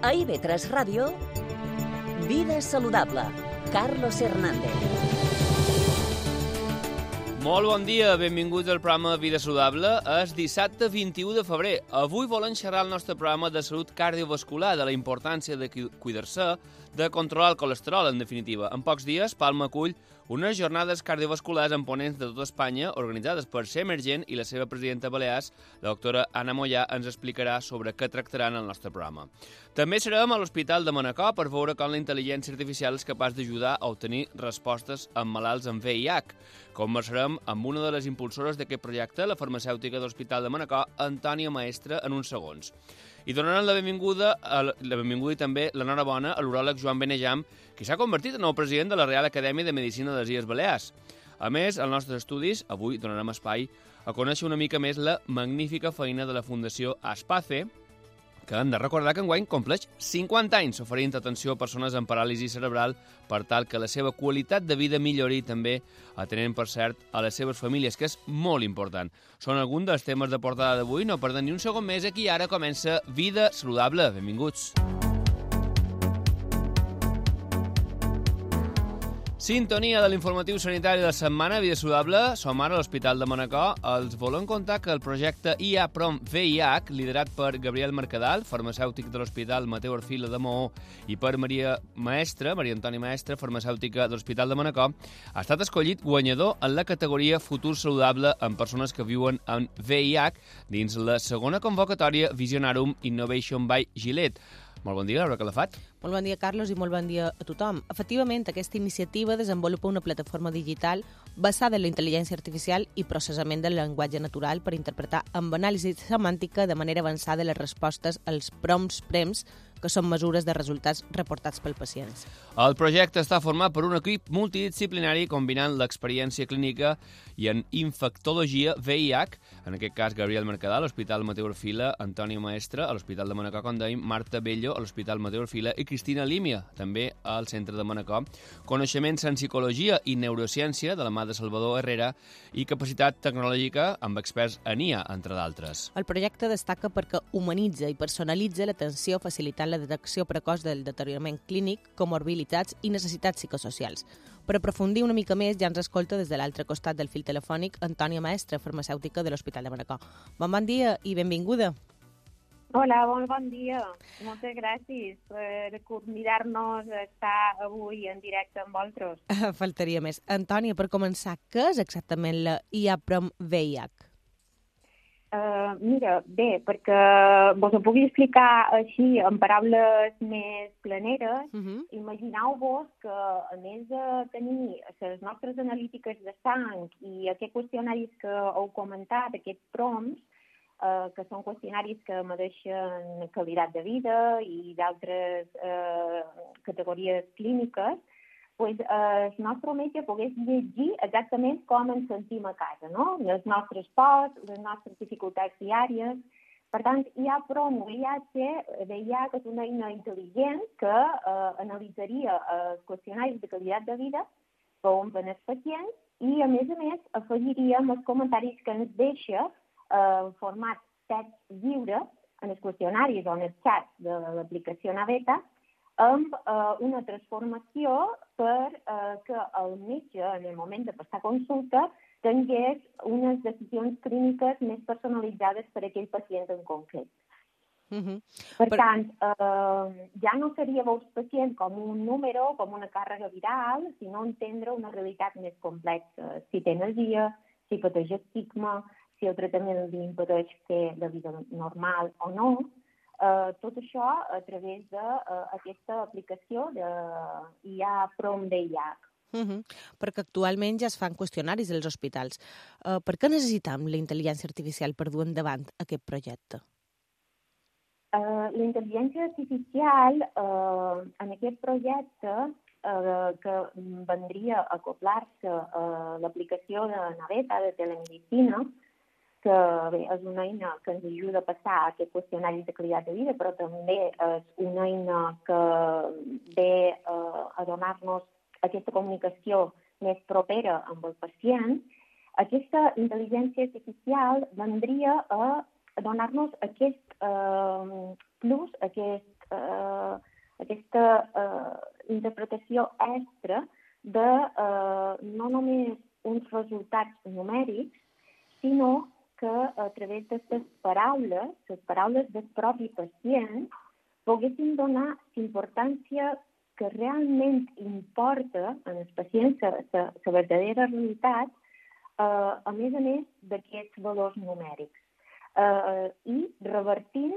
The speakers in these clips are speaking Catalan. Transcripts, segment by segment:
A IB3 Ràdio, Vida Saludable, Carlos Hernández. Molt bon dia, benvinguts al programa Vida Saludable. És dissabte 21 de febrer. Avui volem xerrar el nostre programa de salut cardiovascular, de la importància de cuidar-se, de controlar el colesterol, en definitiva. En pocs dies, Palma acull unes jornades cardiovasculars amb ponents de tota Espanya organitzades per Semergent i la seva presidenta balears, la doctora Anna Mollà, ens explicarà sobre què tractaran el nostre programa. També serem a l'Hospital de Manacor per veure com la intel·ligència artificial és capaç d'ajudar a obtenir respostes en malalts amb VIH. Conversarem amb una de les impulsores d'aquest projecte, la farmacèutica de l'Hospital de Manacor, Antònia Maestre, en uns segons. I donaran la benvinguda i també l'enhorabona a l'uròleg Joan Benejam, que s'ha convertit en el president de la Real Acadèmia de Medicina de les Illes Balears. A més, als nostres estudis, avui donarem espai a conèixer una mica més la magnífica feina de la Fundació Aspace, que hem de recordar que enguany compleix 50 anys oferint atenció a persones amb paràlisi cerebral per tal que la seva qualitat de vida millori també atenent, per cert, a les seves famílies, que és molt important. Són alguns dels temes de portada d'avui, no perden ni un segon més, aquí ara comença Vida Saludable. Benvinguts. Sintonia de l'informatiu sanitari de la setmana, Vida Saludable. Som ara a l'Hospital de Manacor. Els volem contar que el projecte IA-PROM VIH, liderat per Gabriel Mercadal, farmacèutic de l'Hospital Mateu Orfila de Maó, i per Maria Antònia Maestre, farmacèutica de l'Hospital de Manacor, ha estat escollit guanyador en la categoria Futur Saludable en persones que viuen amb VIH dins la segona convocatòria Visionarum Innovation by Gillette. Molt bon dia, Laura Calafat. Molt bon dia, Carlos, i molt bon dia a tothom. Efectivament, aquesta iniciativa desenvolupa una plataforma digital basada en la intel·ligència artificial i processament del llenguatge natural per interpretar amb anàlisi semàntica de manera avançada les respostes als PREMS, que són mesures de resultats reportats pels pacients. El projecte està format per un equip multidisciplinari combinant l'experiència clínica i en infectologia VIH, en aquest cas Gabriel Mercadal, a l'Hospital Mateu Orfila, Antònia Maestre, a l'Hospital de Manacor, com dèiem, Marta Bello, a l'Hospital Mateu Orfila, i Cristina Límia, també al Centre de Manacor, coneixements en psicologia i neurociència de la mà de Salvador Herrera i capacitat tecnològica amb experts en IA, entre d'altres. El projecte destaca perquè humanitza i personalitza l'atenció facilitant la detecció precoç del deteriorament clínic, comorbilitats i necessitats psicosocials. Per aprofundir una mica més, ja ens escolta des de l'altre costat del fil telefònic Antònia Maestre, farmacèutica de l'Hospital de Manacor. Bon dia i benvinguda. Hola, bon dia. Moltes gràcies per convidar-nos a estar avui en directe amb vosaltres. Faltaria més. Antònia, per començar, què és exactament la IA-PROM VIH? Mira, bé, perquè vos ho pugui explicar així en paraules més planeres, imagineu-vos que, a més de tenir les nostres analítiques de sang i aquests qüestionaris que heu comentat, aquests PROMs, que són qüestionaris que medeixen qualitat de vida i d'altres categories clíniques, el nostre metge pogués llegir exactament com ens sentim a casa, no? Els nostres pors, les nostres dificultats diàries. Per tant, IA-PROM VIH és una eina intel·ligent que analitzaria els qüestionaris de qualitat de vida que omplen els pacients i, a més, afegiríem els comentaris que ens deixa en format text lliure en els qüestionaris o en els xats de l'aplicació Naveta amb una transformació per que el metge, en el moment de passar consulta, tingués unes decisions clíniques més personalitzades per a aquell pacient en concret. Per tant, ja no seria veure el pacient com un número, com una càrrega viral, sinó entendre una realitat més complexa. Si té energia, si pateix estigma, si el tractament li impedeix fer la vida normal o no. Tot això a través d'aquesta aplicació de IA-PROM VIH. Perquè actualment ja es fan qüestionaris als hospitals. Per què necessitem la intel·ligència artificial per dur endavant aquest projecte? La intel·ligència artificial en aquest projecte que vendria a acoplar-se a l'aplicació de Naveta, de telemedicina, que bé, és una eina que ens ajuda a passar aquest qüestionari de qualitat de vida, però també és una eina que ve a donar-nos aquesta comunicació més propera amb el pacient. Aquesta intel·ligència artificial vendria a donar-nos aquest plus, aquest interpretació extra de no només uns resultats numèrics, sinó que a través de les paraules del propi pacient, poguessin donar importància que realment importa en els pacients la verdadera realitat, a més d'aquests valors numèrics. I revertint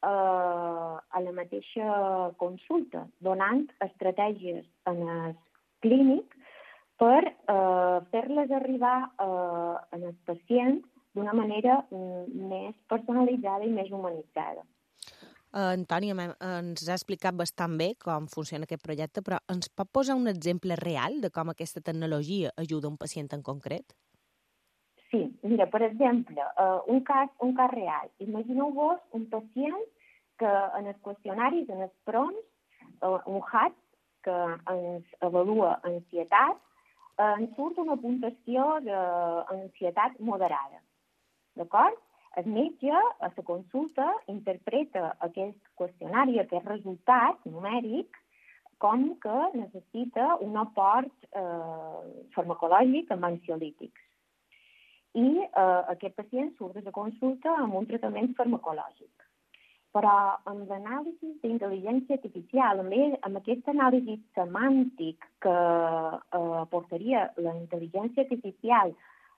a la mateixa consulta, donant estratègies en el clínic per fer-les arribar als pacients d'una manera més personalitzada i més humanitzada. Antònia, ens ha explicat bastant bé com funciona aquest projecte, però ens pot posar un exemple real de com aquesta tecnologia ajuda un pacient en concret? Sí, mira, per exemple, un cas real. Imagineu-vos un pacient que en els qüestionaris, en els PROMs, un HAT que ens avalua ansietat, ens surt una puntuació d'ansietat moderada. D'acord? El metge, a la consulta, interpreta aquest qüestionari, aquest resultat numèric, com que necessita un aport farmacològic amb ansiolítics. I aquest pacient surt de la consulta amb un tractament farmacològic. Però amb l'anàlisi d'intel·ligència artificial, amb aquest anàlisi semàntic que aportaria la intel·ligència artificial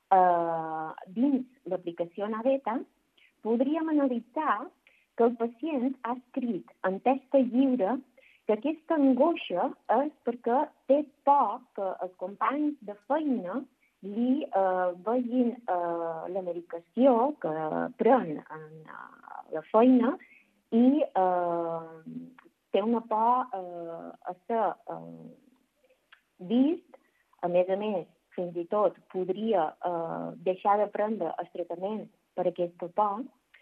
dins l'aplicació Naveta, podríem analitzar que el pacient ha escrit en testa lliure que aquesta angoixa és perquè té por que els companys de feina li vegin la medicació que pren en la feina i té una por a ser vist, a més, fins i tot podria deixar de prendre el tractament per aquesta por.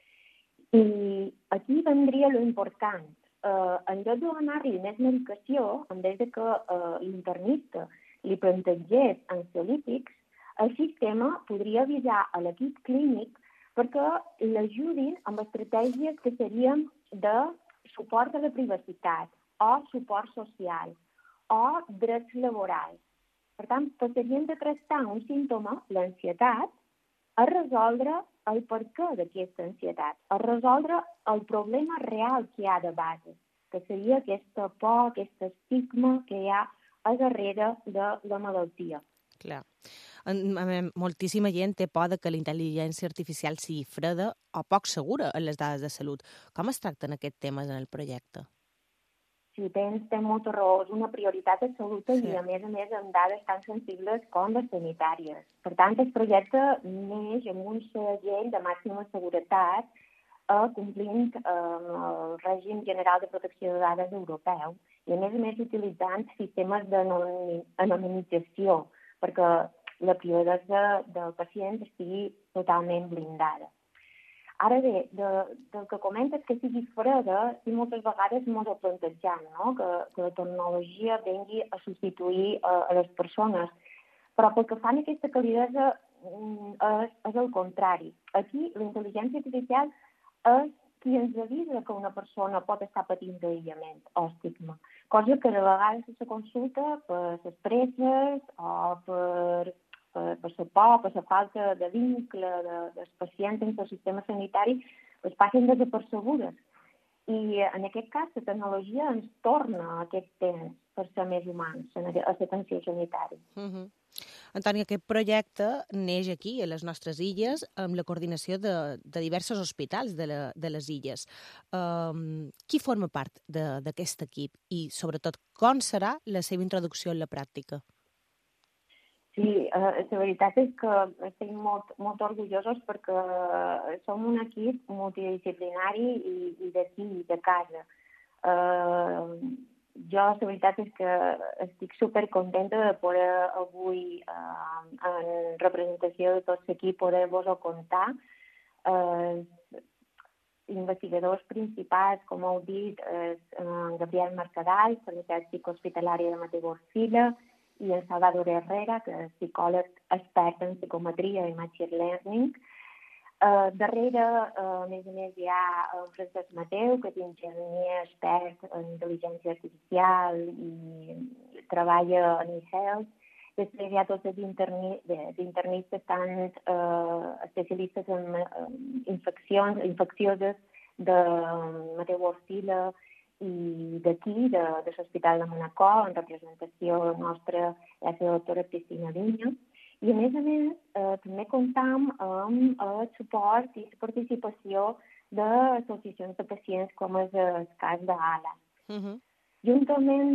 I aquí vendria l'important. En lloc de donar-li més medicació, en vez que l'internista li plantegés ansiolítics, el sistema podria avisar a l'equip clínic perquè l'ajudin amb estratègies que serien de suport a la privacitat o suport social o drets laborals. Per tant, passarien de tractar un símptoma, l'ansietat, a resoldre el perquè d'aquesta ansietat, a resoldre el problema real que hi ha de base, que seria aquesta por, aquest estigma que hi ha a darrere de la malaltia. Clar. Moltíssima gent té por que la intel·ligència artificial sigui freda o poc segura en les dades de salut. Com es tracten aquests temes en el projecte? Sí, tens molta raó. És una prioritat absoluta i, a més, amb dades tan sensibles com les sanitàries. Per tant, el projecte neix amb un segell de màxima seguretat complint el règim general de protecció de dades europeu i, a més, utilitzant sistemes d'anonimització perquè la privacitat del pacient estigui totalment blindada. Ara bé, del que comentes que sigui freda, sí, moltes vegades ens ho plantegem, no? Que la tecnologia vingui a substituir a les persones. Però pel que fa a aquesta calidesa és el contrari. Aquí la intel·ligència artificial és qui ens avisa que una persona pot estar patint d'aïllament o estigma. Cosa que de vegades se consulta per les presses o per la por, per la falta de vincle dels pacients dins del sistema sanitari, es passen desapercebudes. I en aquest cas la tecnologia ens torna a aquest temps per ser més humans a l'atenció sanitària. Antònia, aquest projecte neix aquí, a les nostres illes, amb la coordinació de diversos hospitals de les illes. Qui forma part d'aquest equip i, sobretot, com serà la seva introducció en la pràctica? Sí, la veritat és que estem molt orgullosos perquè som un equip multidisciplinari i d'aquí, de casa. Jo, la veritat és que estic supercontenta de poder avui, en representació de tot l'equip, poder-vos-ho contar. Investigadors principals, com heu dit, en Gabriel Mercadal, farmacèutica hospitalària de Mateu Orfila, i el Salvador Herrera, que és psicòleg expert en psicometria i machine learning. Darrere, a més, hi ha en Francesc Mateu, que és enginyer expert en intel·ligència artificial i treballa a Nicels. Després hi ha tots els internistes, tant especialistes en infeccions infeccioses de Mateu Ortila i d'aquí, de l'Hospital de Manacor, en representació nostra, és la doctora Cristina Vinya. I, a més, també comptam amb el suport i la participació d'associacions de pacients, com és el cas d'ALA. Juntament,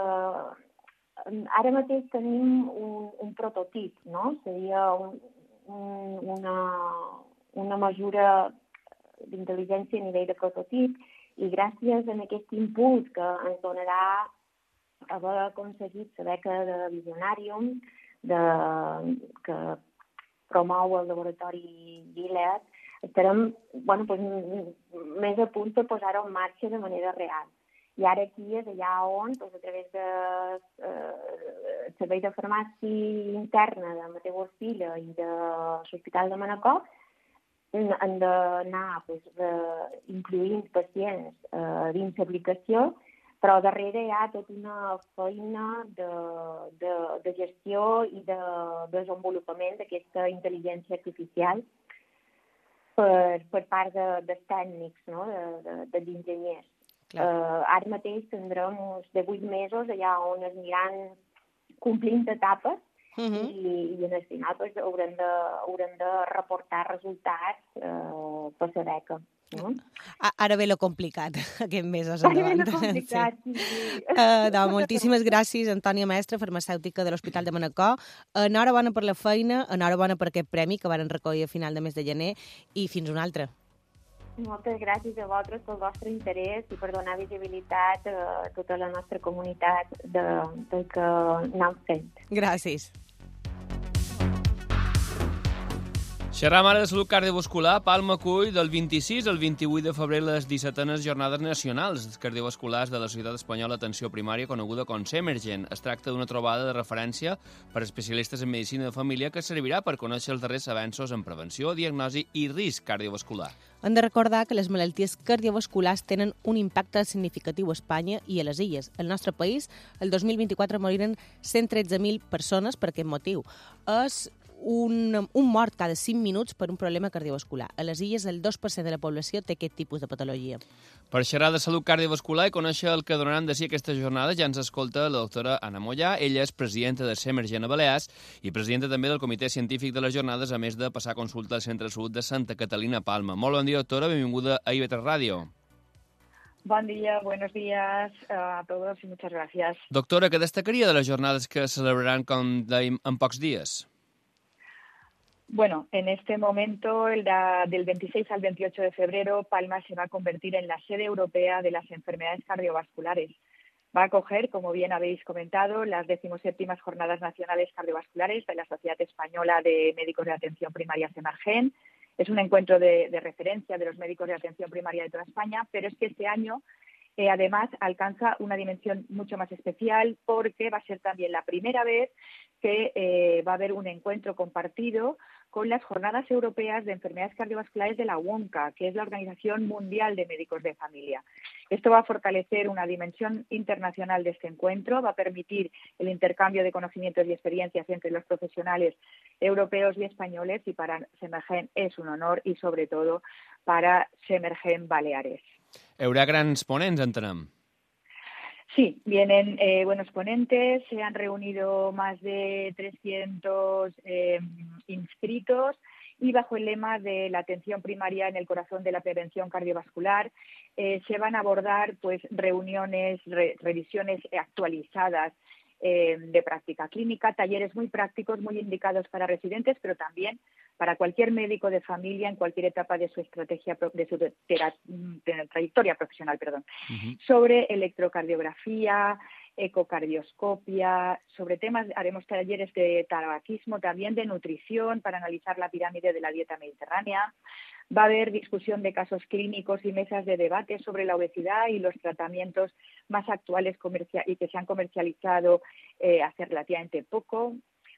ara mateix tenim un prototip, no? Seria una mesura d'intel·ligència a nivell de prototip, i gràcies a aquest input que ens donarà haver aconseguit la beca de Visionarium, que promou el laboratori Gilead, estarem més a punt de posar-ho en marxa de manera real. I ara aquí és allà on, a través del servei de farmàcia interna de Mateu Ortila i de l'Hospital de Manacor, han d'anar incloent pacients dins l'aplicació, però darrere hi ha tota una feina de gestió i de desenvolupament d'aquesta intel·ligència artificial per part dels tècnics, no? dels enginyers. Ara mateix tindrem uns de 8 mesos allà on es aniran complint etapes i en el final haurem de reportar resultats per la beca. No? Ara ve lo complicat, aquest mesos endavant. Ara ve lo complicat, sí. Moltíssimes gràcies, Antònia Mestre, farmacèutica de l'Hospital de Manacor. Enhorabona per la feina, enhorabona per aquest premi que van recollir a final de mes de gener, i fins una altra. Moltes gràcies a vosaltres pel vostre interès i per donar visibilitat a tota la nostra comunitat del que anam fent. Gràcies. Xerram ara de salut cardiovascular. Palma acull del 26 al 28 de febrer les 17enes Jornades Nacionals Cardiovasculars de la Societat Espanyola d'Atenció Primària, coneguda com Semergen. Es tracta d'una trobada de referència per especialistes en medicina de família que servirà per conèixer els darrers avenços en prevenció, diagnosi i risc cardiovascular. Hem de recordar que les malalties cardiovasculars tenen un impacte significatiu a Espanya i a les illes. Al nostre país, el 2024 moriren 113.000 persones per aquest motiu. És un mort cada 5 minuts per un problema cardiovascular. A les illes, el 2% de la població té aquest tipus de patologia. Per xerrar de salut cardiovascular i conèixer el que donaran de si aquestes jornades, ja ens escolta la doctora Anna Mollà. Ella és presidenta de Semergen a Balears i presidenta també del comitè científic de les jornades, a més de passar consulta al Centre de Salut de Santa Catalina Palma. Molt bon dia, doctora. Benvinguda a IB3 Ràdio. Buen día, buenos días a todos y muchas gracias. Doctora, què destacaria de les jornades que celebraran, com dèiem, en pocs dies? Bueno, en este momento, del 26 al 28 de febrero, Palma se va a convertir en la sede europea de las enfermedades cardiovasculares. Va a acoger, como bien habéis comentado, las 17ª Jornadas Nacionales Cardiovasculares de la Sociedad Española de Médicos de Atención Primaria Semergen. Es un encuentro de referencia de los médicos de atención primaria de toda España, pero es que este año además alcanza una dimensión mucho más especial porque va a ser también la primera vez que va a haber un encuentro compartido con las Jornadas Europeas de Enfermedades Cardiovasculares de la WOMCA, que es la Organización Mundial de Médicos de Familia. Esto va a fortalecer una dimensión internacional de este encuentro, va a permitir el intercambio de conocimientos y experiencias entre los profesionales europeos y españoles, y para Semergen es un honor, y sobre todo para Semergen Baleares. Hi haurà grans ponents, entenem. Sí, vienen buenos ponentes, se han reunido más de 300 inscritos y bajo el lema de la atención primaria en el corazón de la prevención cardiovascular se van a abordar reuniones, revisiones actualizadas de práctica clínica, talleres muy prácticos, muy indicados para residentes, pero también para cualquier médico de familia en cualquier etapa de su estrategia, de su trayectoria profesional, sobre electrocardiografía, ecocardioscopia, sobre temas, haremos talleres de tabaquismo, también de nutrición para analizar la pirámide de la dieta mediterránea. Va a haber discusión de casos clínicos y mesas de debate sobre la obesidad y los tratamientos más actuales y que se han comercializado hace relativamente poco.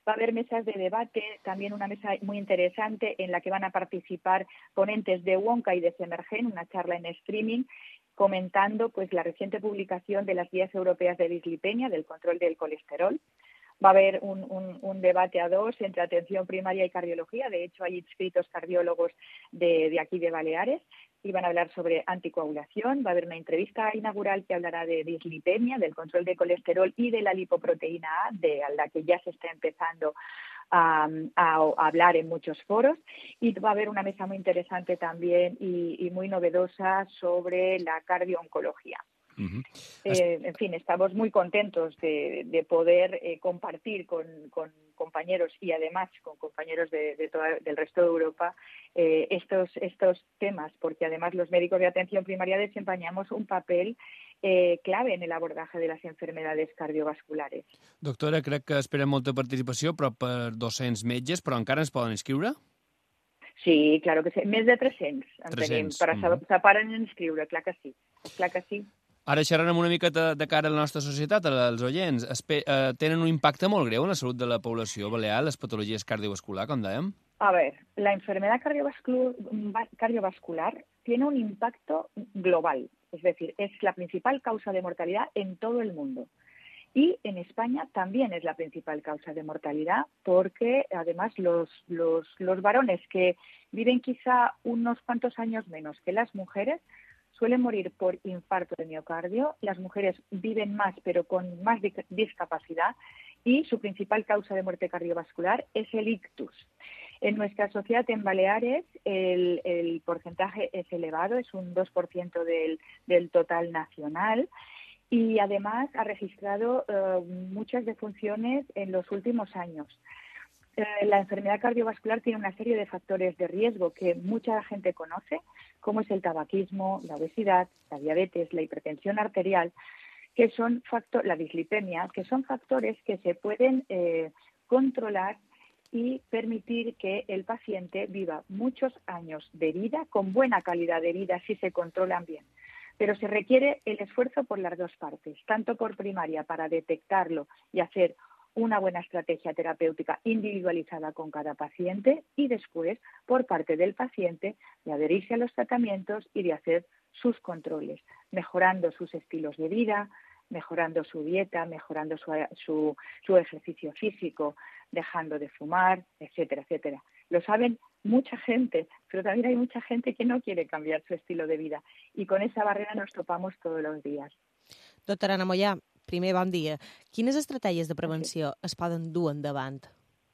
Va a haber mesas de debate, también una mesa muy interesante en la que van a participar ponentes de WONCA y de Semergen, una charla en streaming, comentando pues la reciente publicación de las guías europeas de dislipemia, del control del colesterol. Va a haber un debate a dos entre atención primaria y cardiología. De hecho, hay inscritos cardiólogos de aquí de Baleares y van a hablar sobre anticoagulación. Va a haber una entrevista inaugural que hablará de dislipemia, del control de colesterol y de la lipoproteína A, a la que ya se está empezando a hablar en muchos foros. Y va a haber una mesa muy interesante también y muy novedosa sobre la cardiooncología. En fin, estamos muy contentos de poder compartir con compañeros y además con compañeros del resto de Europa estos temas, porque además los médicos de atención primaria desempeñamos un papel clave en el abordaje de las enfermedades cardiovasculares. Doctora, crec que esperen molta participació, però per 200 metges, però encara ens poden inscriure? Sí, claro que sí. Més de 300 en tenim, se paren a inscriure, clar que sí. Clar que sí. Ara xerrarem una mica de cara a la nostra societat, als oients. Tenen un impacte molt greu en la salut de la població balear, les patologies cardiovasculars, com dèiem? A ver, la enfermedad cardiovascular tiene un impacto global, es decir, es la principal causa de mortalidad en todo el mundo. Y en España también es la principal causa de mortalidad porque además los varones que viven quizá unos cuantos años menos que las mujeres suelen morir por infarto de miocardio. Las mujeres viven más pero con más discapacidad y su principal causa de muerte cardiovascular es el ictus. En nuestra sociedad en Baleares el porcentaje es elevado, es un 2% del total nacional. Y además ha registrado muchas defunciones en los últimos años. La enfermedad cardiovascular tiene una serie de factores de riesgo que mucha gente conoce, como es el tabaquismo, la obesidad, la diabetes, la hipertensión arterial, que son la dislipemia, que son factores que se pueden controlar y permitir que el paciente viva muchos años de vida, con buena calidad de vida si se controlan bien. Pero se requiere el esfuerzo por las dos partes, tanto por primaria para detectarlo y hacer una buena estrategia terapéutica individualizada con cada paciente y después por parte del paciente de adherirse a los tratamientos y de hacer sus controles, mejorando sus estilos de vida, mejorando su dieta, mejorando su ejercicio físico, dejando de fumar, etcétera, etcétera. Lo saben mucha gente, pero también hay mucha gente que no quiere cambiar su estilo de vida y con esa barrera nos topamos todos los días. Doctora Ana Mollà, primer bon dia. Quines estratègies de prevenció es poden dur endavant?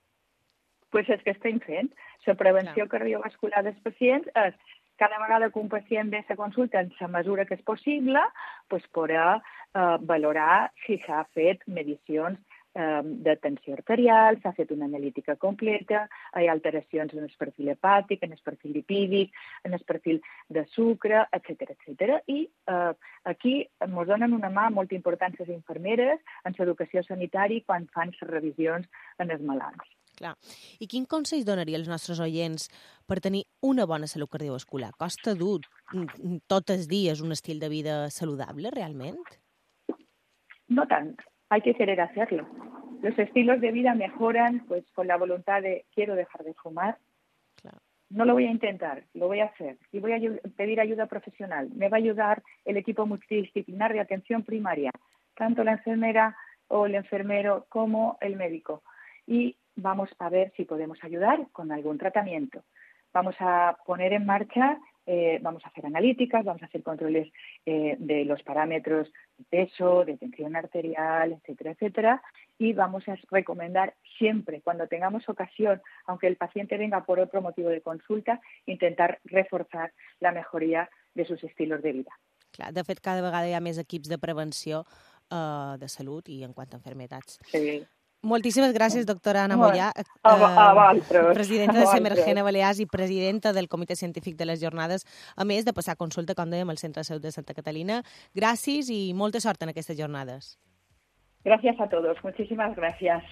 Pues és que estem fent. La prevenció cardiovascular dels pacients és cada vegada que un pacient ve a consulta en la mesura que és possible, pues podrà valorar si s'ha fet medicions de tensió arterial, s'ha fet una analítica completa, hi ha alteracions en el perfil hepàtic, en el perfil lipídic, en el perfil de sucre, etcètera, etcètera. I aquí ens donen una mà molt important les infermeres en l'educació sanitària quan fan les revisions en els malalts. Clar. I quin consell donaria als nostres oients per tenir una bona salut cardiovascular? Costa dur tots els dies un estil de vida saludable, realment? No tant. Hay que querer hacerlo. Los estilos de vida mejoran pues con la voluntad de quiero dejar de fumar. Claro. No lo voy a intentar, lo voy a hacer. Y voy a pedir ayuda profesional. Me va a ayudar el equipo multidisciplinar de atención primaria, tanto la enfermera o el enfermero como el médico. Y vamos a ver si podemos ayudar con algún tratamiento. Vamos a poner en marcha, vamos a hacer analíticas, vamos a hacer controles de los parámetros de peso, de tensión arterial, etcétera, etcétera, y vamos a recomendar siempre, cuando tengamos ocasión, aunque el paciente venga por otro motivo de consulta, intentar reforzar la mejoría de sus estilos de vida. Clar, de fet, cada vegada hi ha més equips de prevenció de salut i en quant a enfermedats. Sí. Moltíssimes gràcies, doctora Ana Mollà, presidenta de Semergen a Balears i presidenta del Comitè Científic de les Jornades, a més de passar consulta, com dèiem, al Centre de Salut de Santa Catalina. Gràcies i molta sort en aquestes jornades. Gracias a todos. Muchísimas gracias.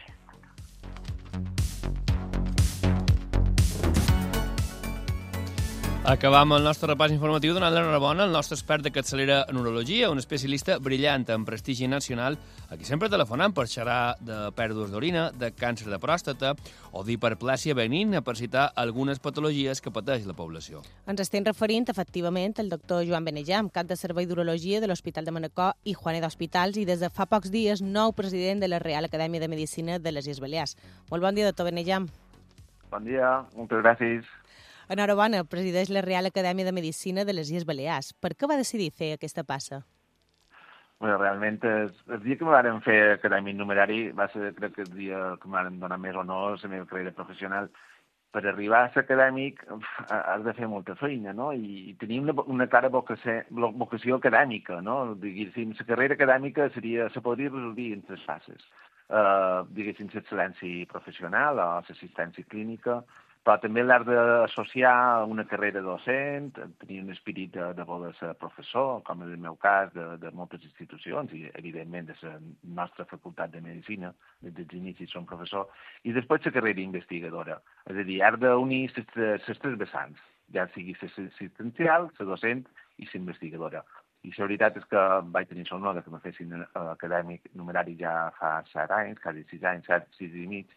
Acabam el nostre repàs informatiu donant l'enhorabona al nostre expert de capçalera en urologia, un especialista brillant en prestigi nacional, a qui sempre telefonant per xerrar de pèrdues d'orina, de càncer de pròstata o d'hiperplàsia benigna, per citar algunes patologies que pateix la població. Ens estem referint, efectivament, al doctor Joan Benejam, cap de Servei d'Urologia de l'Hospital de Manacor i Juaneda Hospitals, i des de fa pocs dies, nou president de la Real Acadèmia de Medicina de les Illes Balears. Molt bon dia, doctor Benejam. Bon dia, moltes gràcies. Enhorabona, presideix la Real Acadèmia de Medicina de les Illes Balears. Per què va decidir fer aquesta passa? Bueno, realment, el dia que me varen fer acadèmic numerari va ser, crec que el dia que me varen donar més honor a la meva carrera professional. Per arribar a ser acadèmic has de fer molta feina, no? I tenir una clara vocació acadèmica, no? Diguéssim, la carrera acadèmica se podria resumir en 3 fases. Diguéssim, l'excel·lència professional o l'assistència clínica, però també l'art d'associar una carrera docent, tenir un esperit de voler ser professor, com és el meu cas, de moltes institucions, i evidentment de la nostra facultat de Medicina, des dels inicis som professor, i després la carrera investigadora. És a dir, art d'unir les 3 vessants, ja sigui l'assistencial, la docent i la investigadora. I la veritat és que vaig tenir l'honor que me fessin acadèmic numerari ja fa 7 anys, quasi 6 anys, 6 i mig,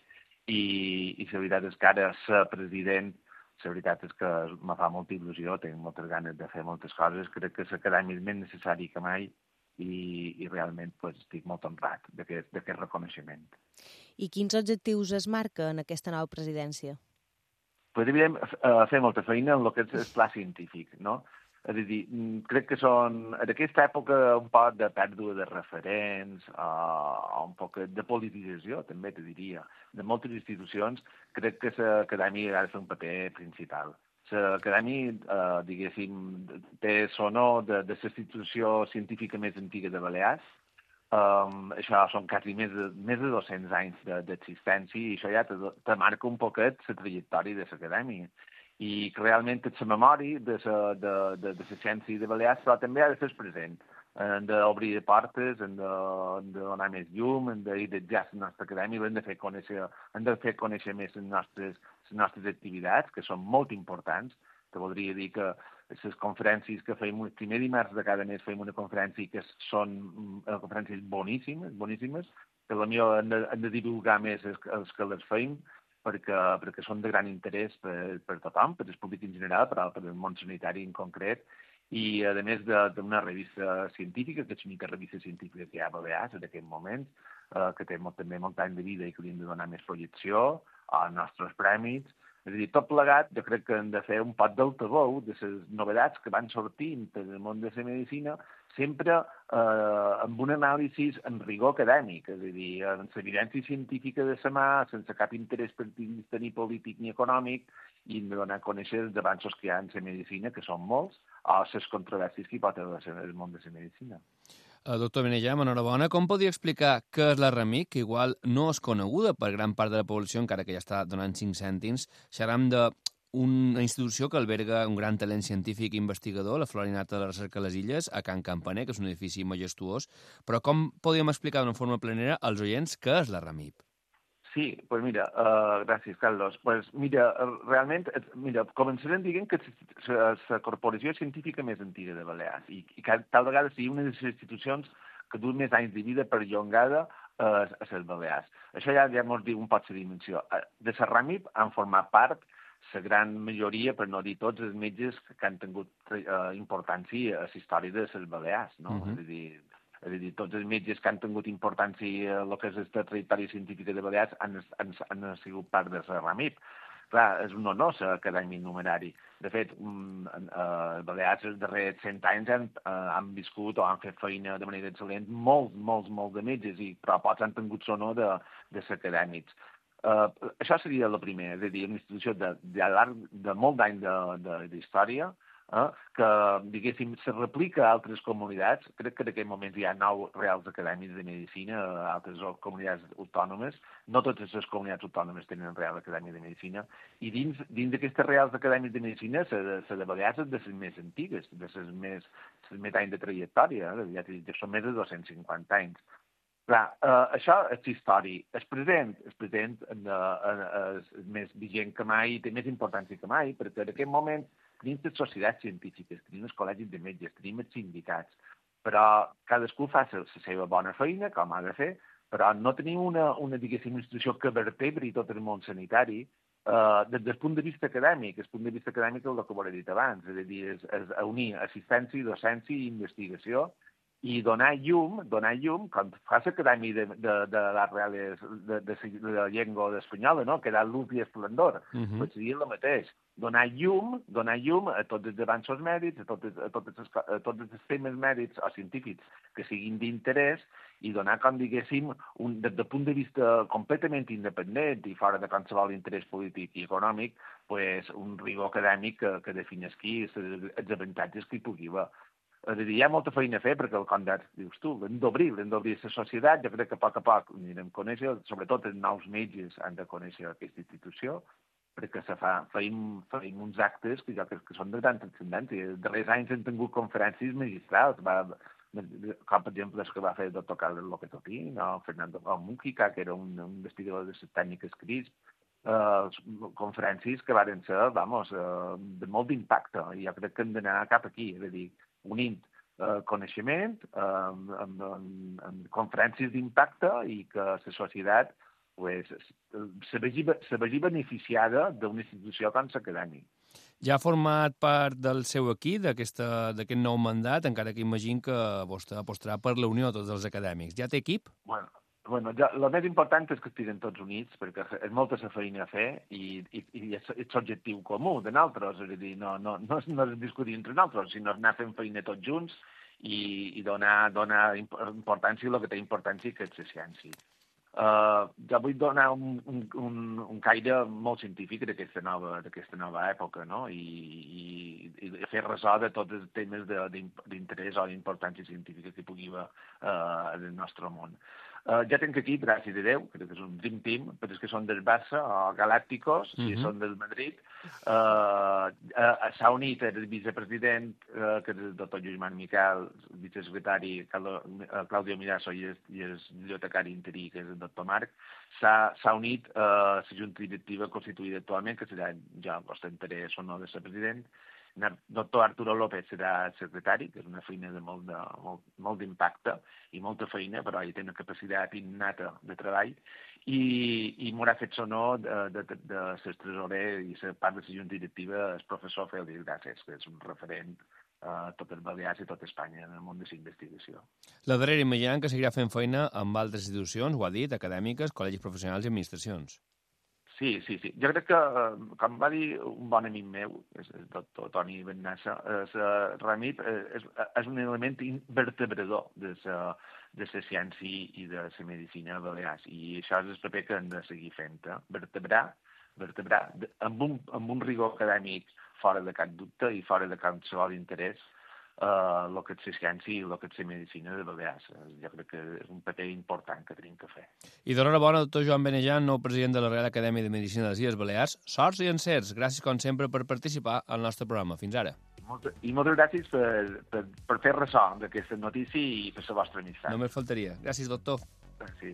i la veritat és que ara ser president, la veritat és que me fa molta il·lusió, tinc moltes ganes de fer moltes coses, crec que l'acadèmia és més necessari que mai i realment estic molt honrat d'aquest reconeixement. I quins objectius es marca en aquesta nova presidència? Evidentment, fer molta feina en el que és el pla científic, no? És a dir, crec que són, en aquesta època, un poc de pèrdua de referents, o un poc de politització, també te diria, de moltes institucions. Crec que l'acadèmia ha de fer un paper principal. L'acadèmia, diguéssim, té sonor de la institució científica més antiga de Balears. Això són quasi més de 200 anys d'existència i això ja te marca un poquet la trajectòria de l'acadèmia. I que realment és la memòria de la ciència de Balears, però també ha de ser present. Hem d'obrir portes, hem de donar més llum, hem d'identificar la nostra acadèmia, hem de fer conèixer més les nostres activitats, que són molt importants. Te voldria dir que les conferències que fem, el primer dimarts de cada mes fem una conferència que són conferències boníssimes, que potser hem de divulgar més els que les fem, perquè són de gran interès per tothom, per el públic en general, però per el món sanitari en concret, i a més d'una revista científica, que és l'única revista científica que hi ha a Balears en aquest moment, que té també molt anys de vida i que li hem de donar més projecció, als nostres premis. És a dir, tot plegat, jo crec que hem de fer un pot d'altaveu de les novetats que van sortint del món de la medicina, sempre amb un anàlisi en rigor acadèmic, és a dir, amb l'evidència científica de la mà, sense cap interès partidista ni polític ni econòmic, i hem de donar a conèixer els avanços que hi ha en la medicina, que són molts, o les controvèrsies que hi pot haver en el món de la medicina. Doctor Benejam, enhorabona. Com podria explicar què és la RAMIC, que igual no és coneguda per gran part de la població, encara que ja està donant 5 cèntims? Xerram d'una institució que alberga un gran talent científic i investigador, la Florinata de la Recerca a les Illes, a Can Campaner, que és un edifici majestuós. Però com podríem explicar d'una forma plenera als oients què és la RAMIC? Sí, doncs mira, gràcies, Carlos. Mira, realment, començarem dient que és la corporació científica més antiga de Balears i que tal vegada sigui una de les institucions que du més anys de vida perllongada a les Balears. Això ja ens diu un poc la dimensió. De la RAMIP han format part la gran majoria, per no dir tots, els metges que han tingut importància a la història de les Balears, no? És a dir, tots els metges que han tingut importància en el que és la trajectòria científica de Balears han sigut part de la RAMIP. Clar, és un honor ser acadèmic numerari. De fet, Balears els darrers 100 anys han viscut o han fet feina de manera excel·lent molts de metges, però pocs han tingut l'honor de ser acadèmics. Això seria el primer, és a dir, una institució de molt d'anys d'història, que, diguéssim, se replica a altres comunitats. Crec que en aquest moment hi ha 9 reals acadèmics de medicina a altres comunitats autònomes. No totes les comunitats autònomes tenen real acadèmia de medicina. I dins d'aquestes reals acadèmics de medicina, la de Balears és de les més antigues, de les més anys de trajectòria. Ja t'he dit, són més de 250 anys. Clar, això és història. És present, és més vigent que mai, té més importància que mai, perquè en aquest moment tenim les societats científiques, tenim els col·legis de metges, tenim els sindicats, però cadascú fa la seva bona feina, com ha de fer, però no tenim una diguéssim, institució que vertebri tot el món sanitari des del punt de vista acadèmic. El punt de vista acadèmic és el que he dit abans, és a dir, és unir assistència, docència i investigació i donar llum, com fa l'acadèmia de les reales de la llengua espanyola, no? Que era luz i esplendor, pues seria el mateix. Donar llum a tots els avanços mèdics, a tots els temes mèdics o científics que siguin d'interès i donar, com diguéssim, des del punt de vista completament independent i fora de qualsevol interès polític i econòmic, pues, un rigor acadèmic que definisqui els avantatges que hi pugui haver. És a dir, hi ha molta feina a fer perquè el condat, dius tu, l'hem d'obrir la societat. Jo crec que a poc anirem a conèixer, sobretot els nous metges han de conèixer aquesta institució, perquè feim uns actes que jo crec que són de gran transcendència. Els darrers anys hem tingut conferències magistrals, com per exemple les que va fer el doctor Carles López Otín o Fernando Mújica, que era un investigador de les tècniques CRISP, conferències que van ser, de molt d'impacte, i jo crec que hem d'anar cap aquí, és a dir, unint coneixement amb conferències d'impacte i que la societat se vegi beneficiada d'una institució com l'acadèmia. Ja ha format part del seu equip, d'aquest nou mandat, encara que imagino que vostè apostarà per la unió de tots els acadèmics. Ja té equip? Bueno, el més important és que estiguin tots units, perquè és molta la feina a fer i és l'objectiu comú de nosaltres, és a dir, no és discutir entre nosaltres, sinó anar fent feina tots junts i donar importància a el que té importància, que és la ciència. Jo vull donar un caire molt científic d'aquesta nova època, no? I fer ressò de tots els temes d'interès o d'importància científica que pugui haver en el nostre món. Ja tinc aquí, gràcies a Déu, crec que és un dream team, però és que són del Barça o Galácticos, i són del Madrid. S'ha unit el vicepresident, que és el doctor Lluís Marc Miquel, el vicesecretari Claudio Mirasso i el bibliotecari interí, que és el doctor Marc. S'ha unit la junta directiva constituïda actualment, que serà jo, el vostre interès o no de ser president. El doctor Arturo López serà el secretari, que és una feina de molt d'impacte i molta feina, però ell té una capacitat innata de treball, i m'haurà fet sonor de ser tresorer i ser part de la junta directiva el professor Félix Grases, que és un referent a tot el Balears i tot Espanya en el món de la investigació. La darrera imaginant que seguirà fent feina amb altres institucions, ho ha dit, acadèmiques, col·legis professionals i administracions. Sí. Jo crec que, com va dir un bon amic meu, el doctor Toni Bennassa, RAMIP és un element vertebrador de la ciència i de la medicina a Balears, i això és el paper que hem de seguir fent, vertebrar amb un rigor acadèmic fora de cap dubte i fora de qualsevol interès el que és la ciència i el que és la medicina de Balears. Jo crec que és un paper important que tenim que fer. I d'enhorabona, doctor Joan Benejan, nou president de la Real Acadèmia de Medicina de les Illes Balears. Sorts i encerts. Gràcies, com sempre, per participar al nostre programa. Fins ara. I moltes gràcies per fer ressò d'aquesta notícia i per la vostra amistat. Només faltaria. Gràcies, doctor. Gràcies.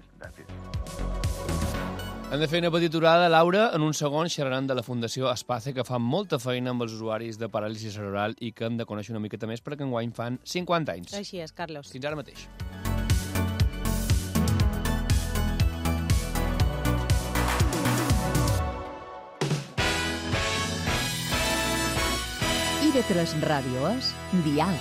Hem de fer una petita aturada, Laura. En un segon xerraran de la Fundació Espace, que fa molta feina amb els usuaris de paràlisi cerebral i que hem de conèixer una miqueta més perquè enguany fan 50 anys. Així és, Carlos. Fins ara mateix. IB3 Ràdio és Dial.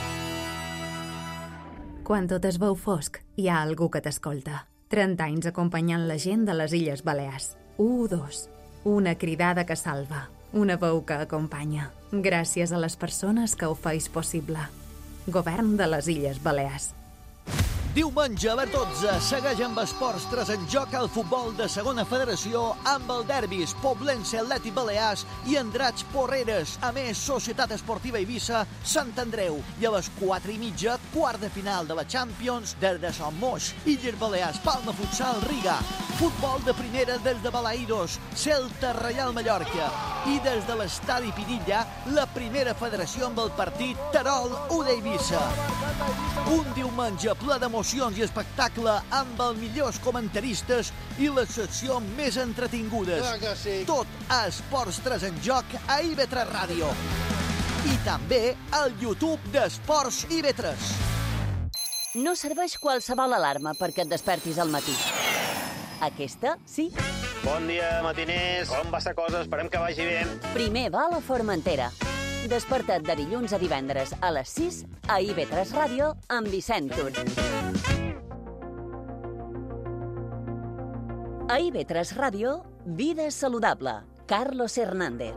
Quan tot es veu fosc, hi ha algú que t'escolta. 30 anys acompanyant la gent de les Illes Balears. 1, 2. Una cridada que salva. Una veu que acompanya. Gràcies a les persones que ho feis possible. Govern de les Illes Balears. Diumenge a les 12 segueix amb Esports 3 en joc al futbol de segona federació amb el derbis Poblense Atlètic Balears i Andratx Porreres. A més, Societat Esportiva Eivissa Sant Andreu. I a les 4:30, quart de final de la Champions des de Son Moix. Illes Balears, Palma Futsal, Riga. Futbol de primera des de Balaïdos, Celta Reial Mallorca. I des de l'estadi Pinilla, la primera federació amb el partit Terol-UD Eivissa. Un diumenge ple d'emocions i espectacle amb els millors comentaristes i les seccions més entretingudes. Tot a Esports 3 en joc a IB3 Ràdio. i també al YouTube d'Esports IB3. No serveix qualsevol alarma perquè et despertis al matí. Aquesta, sí. Bon dia, matiners. Com va la cosa? Esperem que vagi bé. Primer va a la Formentera. Desperta't de dilluns a divendres a les 6 a IB3 Ràdio amb Vicent Tur. A IB3 Ràdio, Vida Saludable, Carlos Hernández.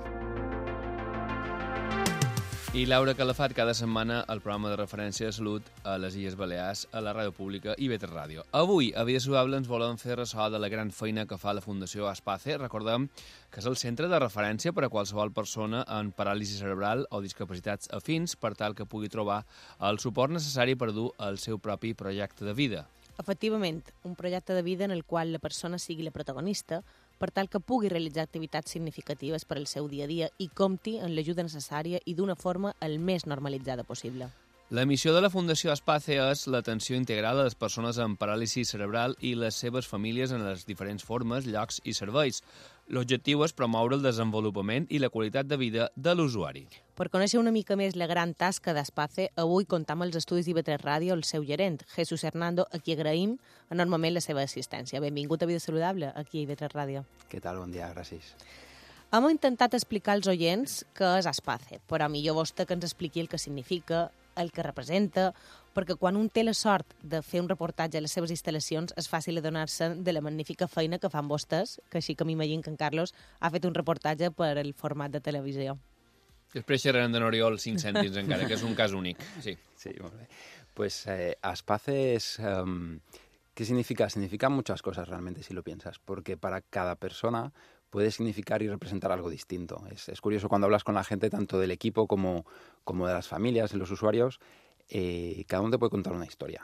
I Laura Calafat, cada setmana el programa de referència de salut a les Illes Balears, a la ràdio pública IB3 Ràdio. Avui, a Vida Saludable, ens volem fer ressò de la gran feina que fa la Fundació Aspace. Recordem que és el centre de referència per a qualsevol persona amb paràlisi cerebral o discapacitats afins per tal que pugui trobar el suport necessari per dur el seu propi projecte de vida. Efectivament, un projecte de vida en el qual la persona sigui la protagonista per tal que pugui realitzar activitats significatives per al seu dia a dia i compti amb l'ajuda necessària i d'una forma el més normalitzada possible. La missió de la Fundació Aspace és l'atenció integral a les persones amb paràlisi cerebral i les seves famílies en les diferents formes, llocs i serveis. L'objectiu és promoure el desenvolupament i la qualitat de vida de l'usuari. Per conèixer una mica més la gran tasca d'Aspace, avui comptam als estudis d'IB3 Ràdio el seu gerent, Jesús Hernando, a qui agraïm enormement la seva assistència. Benvingut a Vida Saludable, aquí a IB3 Ràdio. Què tal? Bon dia, gràcies. Hem intentat explicar als oients què és Aspace, però millor vostè que ens expliqui el que significa, el que representa, perquè quan un té la sort de fer un reportatge a les seves instal·lacions és fàcil adonar-se de la magnífica feina que fan vostès, que així que m'imagino que en Carlos ha fet un reportatge per el format de televisió. Després xerrarem de Oriol 5 cèntims encara, que és un cas únic. Sí, molt bé. Pues Aspace es... ¿qué significa? Significa muchas cosas realmente si lo piensas, porque para cada persona puede significar y representar algo distinto. Es curioso cuando hablas con la gente, tanto del equipo como de las familias, de los usuarios, cada uno te puede contar una historia.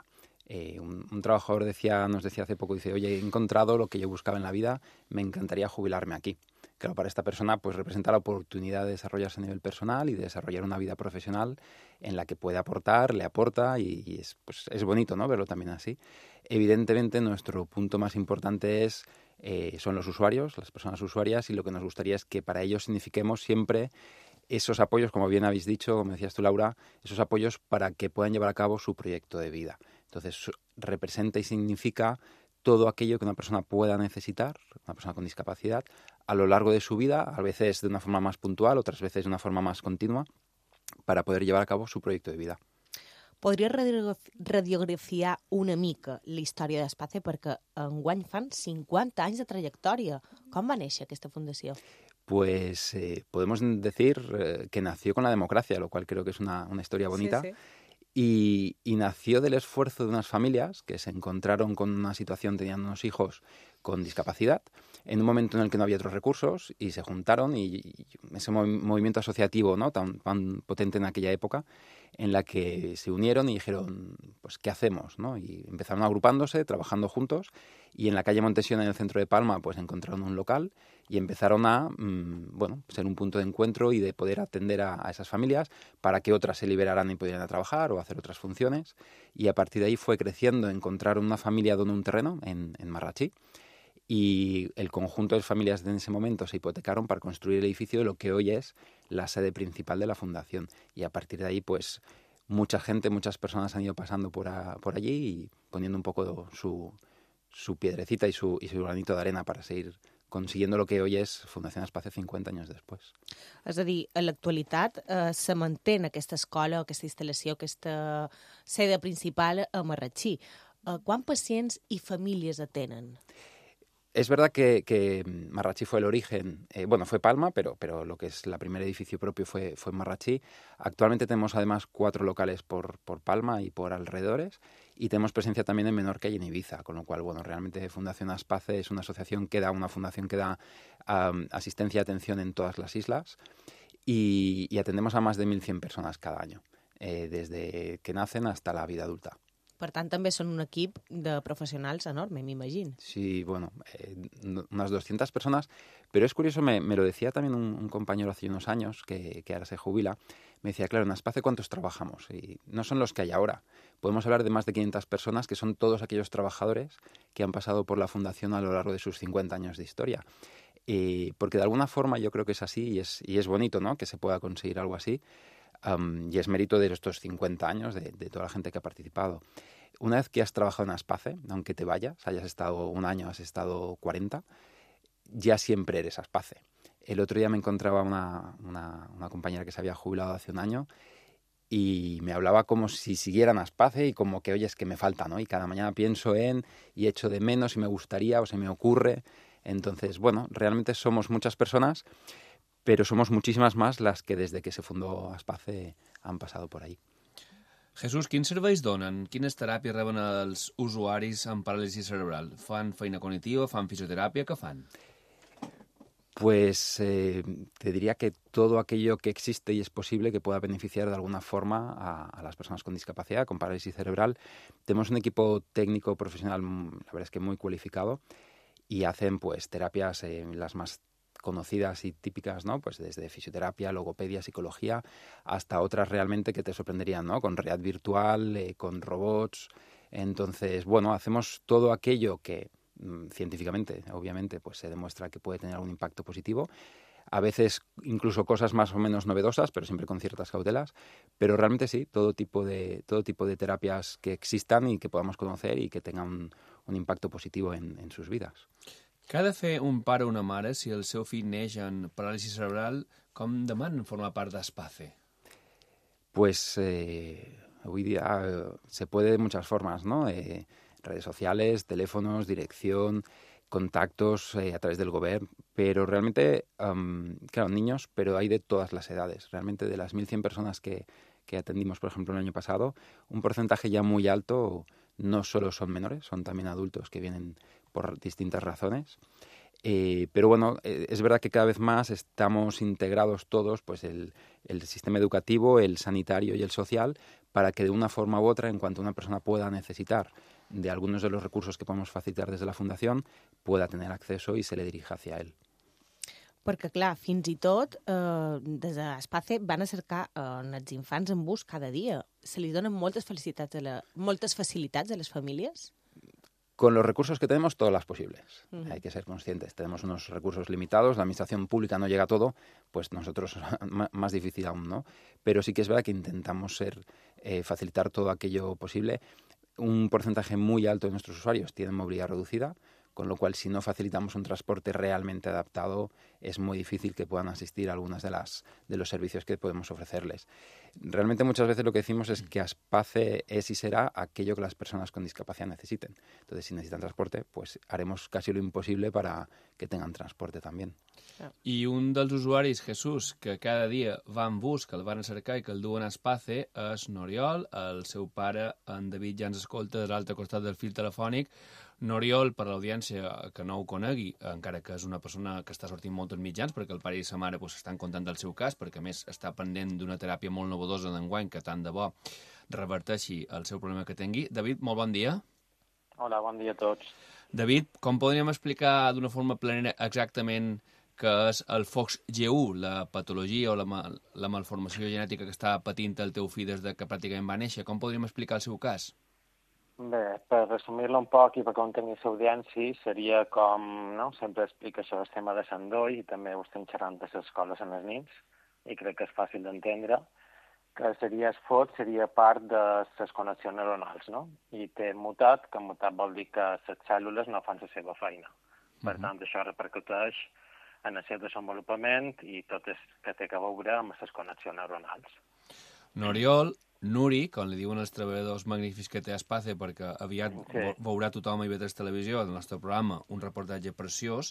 Un trabajador nos decía hace poco, dice, oye, he encontrado lo que yo buscaba en la vida, me encantaría jubilarme aquí. Claro, para esta persona pues representa la oportunidad de desarrollarse a nivel personal y de desarrollar una vida profesional en la que puede aportar, le aporta y es bonito, ¿no?, verlo también así. Evidentemente, nuestro punto más importante son los usuarios, las personas usuarias, y lo que nos gustaría es que para ellos signifiquemos siempre esos apoyos, como bien habéis dicho, como decías tú, Laura, esos apoyos para que puedan llevar a cabo su proyecto de vida. Entonces, representa y significa todo aquello que una persona pueda necesitar, una persona con discapacidad, a lo largo de su vida, a veces de una forma más puntual, otras veces de una forma más continua, para poder llevar a cabo su proyecto de vida. Podria radiografiar una mica la història d'Aspace perquè enguany fan 50 anys de trajectòria. Com va néixer aquesta fundació? Pues podemos decir que nació con la democracia, lo cual creo que es una historia bonita. Sí, sí. Y nació del esfuerzo de unas familias que se encontraron con una situación, tenían unos hijos con discapacidad, en un momento en el que no había otros recursos, y se juntaron, y ese movimiento asociativo, ¿no?, tan potente en aquella época, en la que se unieron y dijeron, pues, ¿qué hacemos?, ¿no? Y empezaron agrupándose, trabajando juntos, y en la calle Montesión, en el centro de Palma, pues encontraron un local y empezaron a, ser un punto de encuentro y de poder atender a esas familias para que otras se liberaran y pudieran a trabajar o hacer otras funciones. Y a partir de ahí fue creciendo, encontraron una familia donde un terreno en Marratxí, y el conjunto de familias en ese momento se hipotecaron para construir el edificio de lo que hoy es la sede principal de la fundación. Y a partir de ahí, pues, mucha gente, muchas personas han ido pasando por allí y poniendo un poco su piedrecita y su granito de arena para seguir consiguiendo lo que hoy es Fundació Aspace 50 anys després. És a dir, a l'actualitat se manté aquesta escola, aquesta instal·lació, aquesta sede principal a Marratxí. Quants pacients i famílies atenen? Es verdad que Marratxí fue el origen, fue Palma, pero lo que es el primer edificio propio fue Marratxí. Actualmente tenemos además 4 locales por Palma y por alrededores, y tenemos presencia también en Menorca y en Ibiza, con lo cual, realmente Fundación Aspace es una asociación una fundación que da asistencia y atención en todas las islas, y atendemos a más de 1.100 personas cada año, desde que nacen hasta la vida adulta. Per tant, també són un equip de profesionals enorme, m'imagino. Sí, unas 200 personas. Pero es curioso, me lo decía también un compañero hace unos años, que ahora se jubila. Me decía, claro, en Aspace, ¿cuántos trabajamos? Y no son los que hay ahora. Podemos hablar de más de 500 personas, que son todos aquellos trabajadores que han pasado por la Fundación a lo largo de sus 50 años de historia. Porque de alguna forma yo creo que es así, y es bonito, ¿no?, que se pueda conseguir algo así. y es mérito de estos 50 años, de toda la gente que ha participado. Una vez que has trabajado en Aspace, aunque te vayas, hayas estado un año, has estado 40, ya siempre eres Aspace. El otro día me encontraba una compañera que se había jubilado hace un año y me hablaba como si siguieran Aspace y como que, oye, es que me falta, ¿no? Y cada mañana pienso y echo de menos y me gustaría o se me ocurre. Entonces, bueno, realmente somos muchas personas, pero somos muchísimas más las que desde que se fundó Aspace han pasado por ahí. Jesús, quins serveis donen? Quines teràpies reben els usuaris amb paràlisi cerebral? Fan feina cognitiva? Fan fisioteràpia? Què fan? Pues te diría que todo aquello que existe y es posible que pueda beneficiar de alguna forma a las personas con discapacidad, con parálisis cerebral. Tenemos un equipo técnico profesional, la verdad es que muy cualificado, y hacen pues terapias las más conocidas y típicas, ¿no? Pues desde fisioterapia, logopedia, psicología, hasta otras realmente que te sorprenderían, ¿no? Con realidad virtual, con robots. Entonces, bueno, hacemos todo aquello que científicamente, obviamente, pues se demuestra que puede tener algún impacto positivo. A veces incluso cosas más o menos novedosas, pero siempre con ciertas cautelas. Pero realmente sí, todo tipo de terapias que existan y que podamos conocer y que tengan un impacto positivo en sus vidas. Què ha de fer un pare o una mare si el seu fill neix en paràlisi cerebral? Com demanen formar part d'Aspace? Pues hoy día se puede de muchas formas, ¿no? Redes sociales, teléfonos, dirección, contactos a través del gobierno, pero realmente, claro, niños, pero hay de todas las edades. Realmente de las 1.100 personas que atendimos, por ejemplo, el año pasado, un porcentaje ya muy alto no solo son menores, son también adultos que vienen por distintas razones. Pero bueno, es verdad que cada vez más estamos integrados todos, pues el sistema educativo, el sanitario y el social, para que de una forma u otra, en cuanto una persona pueda necesitar de algunos de los recursos que podemos facilitar desde la Fundación, pueda tener acceso y se le dirija hacia él. Perquè, clar, fins i tot des d'Aspace van a cercar els infants en bus cada dia. Se li donen moltes facilitats a les famílies? Con los recursos que tenemos, todas las posibles. Hay que ser conscientes. Tenemos unos recursos limitados, la administración pública no llega a todo, pues nosotros más difícil aún, ¿no? Pero sí que es verdad que intentamos facilitar todo aquello posible. Un porcentaje muy alto de nuestros usuarios tienen movilidad reducida, con lo cual si no facilitamos un transporte realmente adaptado es muy difícil que puedan asistir a algunas de los servicios que podemos ofrecerles. Realmente muchas veces lo que decimos es que Aspace es y será aquello que las personas con discapacidad necesiten. Entonces, si necesitan transporte, pues haremos casi lo imposible para que tengan transporte también. I un dels usuaris, Jesús, que cada dia va en bus, que el van cercar i que el duen a Aspace, és N'Oriol. El seu pare, en David, ja ens escolta de l'altre costat del fil telefònic. N'Oriol, per l'audiència que no ho conegui, encara que és una persona que està sortint molts mitjans, perquè el pare i sa mare estan content del seu cas, perquè a més està pendent d'una teràpia molt novedosa d'enguany, que tant de bo reverteixi el seu problema que tingui. David, molt bon dia. Hola, bon dia a tots. David, com podríem explicar d'una forma planera exactament què és el FOXGU, la patologia o la malformació genètica que està patint el teu fill des que pràcticament va néixer? Com podríem explicar el seu cas? Bé, per resumir-lo un poc i per contenir l'audiència, seria com, no?, sempre explica això el tema de s'endoll i també ho estem xerrant a les escoles en els nins i crec que és fàcil d'entendre, que seria el FOT, seria part de les connexions neuronals, no? I té mutat, que mutat vol dir que les cèl·lules no fan la seva feina. Per tant, això repercuteix en el seu desenvolupament i tot el que té a veure amb les connexions neuronals. N'Oriol, Nuri, com li diuen els treballadors magnífics que té Aspace, perquè aviat veurà tothom a IB3 Televisió, del nostre programa, un reportatge preciós,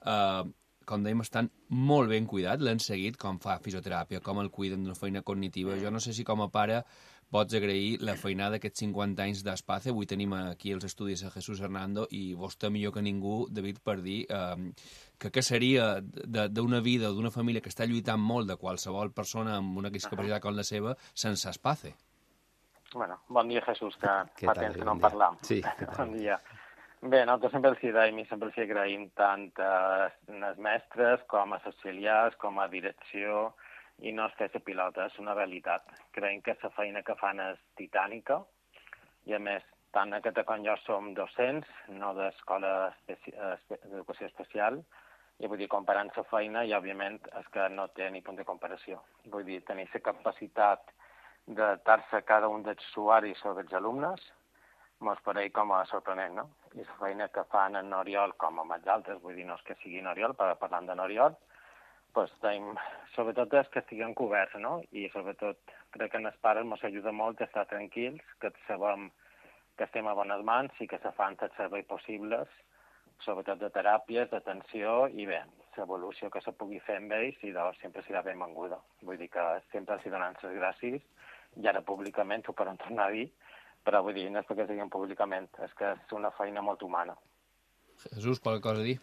com dèiem, estan molt ben cuidats, l'han seguit, com fa fisioteràpia, com el cuiden d'una feina cognitiva. Jo no sé si com a pare pots agrair la feinada d'aquests 50 anys d'Aspace. Avui tenim aquí els estudis a Jesús Hernando i vostè millor que ningú, David, per dir que què seria d'una vida o d'una família que està lluitant molt de qualsevol persona amb una discapacitat com la seva sense Aspace. Bueno, bon dia, Jesús, que fa temps que no en parlam. Sí, bon dia. Bé, nosaltres sempre els deim i sempre els agraïm tant a les mestres com a auxiliars, com a direcció, i no és fer la pilota, és una realitat. Creiem que la feina que fan és titànica i, a més, tant aquesta com jo som docents, no d'escola d'educació especial, I vull dir, comparant la feina, i òbviament és que no té ni punt de comparació. Vull dir, tenir la capacitat d'adaptar-se a cada un dels usuaris o dels alumnes mos pareix com a sorprenent, no? I la feina que fan en Oriol, com amb els altres, vull dir, no és que sigui en Oriol, parlant de Oriol, pues tenim, sobretot és que estiguem coberts, no? I sobretot crec que els pares ens ajuda molt a estar tranquils, que sabem que estem a bones mans i que se fan tots els serveis possibles, sobretot de teràpies, d'atenció, i bé, l'evolució que se pugui fer amb ells i doncs sempre serà benvinguda. Vull dir que sempre els donem les gràcies, i ara públicament ho poden tornar a dir, però vull dir, no és perquè siguin públicament, és que és una feina molt humana. Jesús, ¿cuál cosa dir?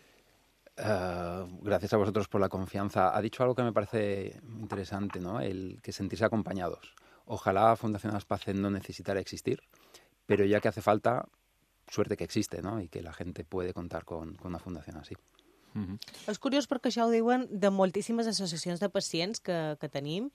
Gracias a vosotros por la confianza. Ha dicho algo que me parece interesante, ¿no? El que sentirse acompañados. Ojalá Fundación Aspace no necesitara existir, pero ya que hace falta, suerte que existe, ¿no? Y que la gente puede contar con una fundación así. És curiós perquè això ho diuen de moltíssimes associacions de pacients que tenim,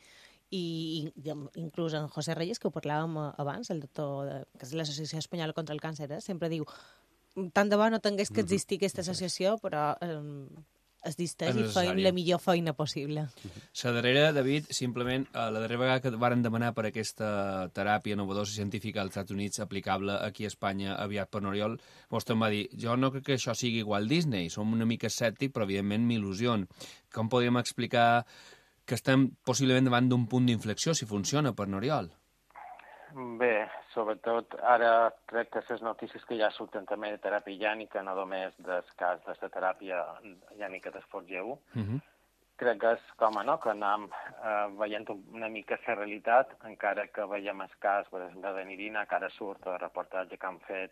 i inclús en José Reyes, que ho parlàvem abans, el doctor, que és l'Associació Espanyola contra el Càncer, sempre diu, tant de bo no tingués que existir aquesta associació, però existeix i fem la millor feina possible. La darrera, David, simplement, la darrera vegada que varen demanar per aquesta teràpia novedosa científica als Estats Units aplicable aquí a Espanya aviat per Oriol, vostè em va dir, jo no crec que això sigui igual Disney, som una mica escèptic, però evidentment m'il·lusiona. Com podríem explicar que estem possiblement davant d'un punt d'inflexió si funciona per Oriol? Bé, sobretot ara crec que les notícies que ja surten també de teràpia higiènica, no només del cas de la teràpia higiènica d'Esport G1, crec que és com que anem veient una mica la realitat, encara que veiem el cas, per exemple, de Nirina, que ara surt el reportatge que han fet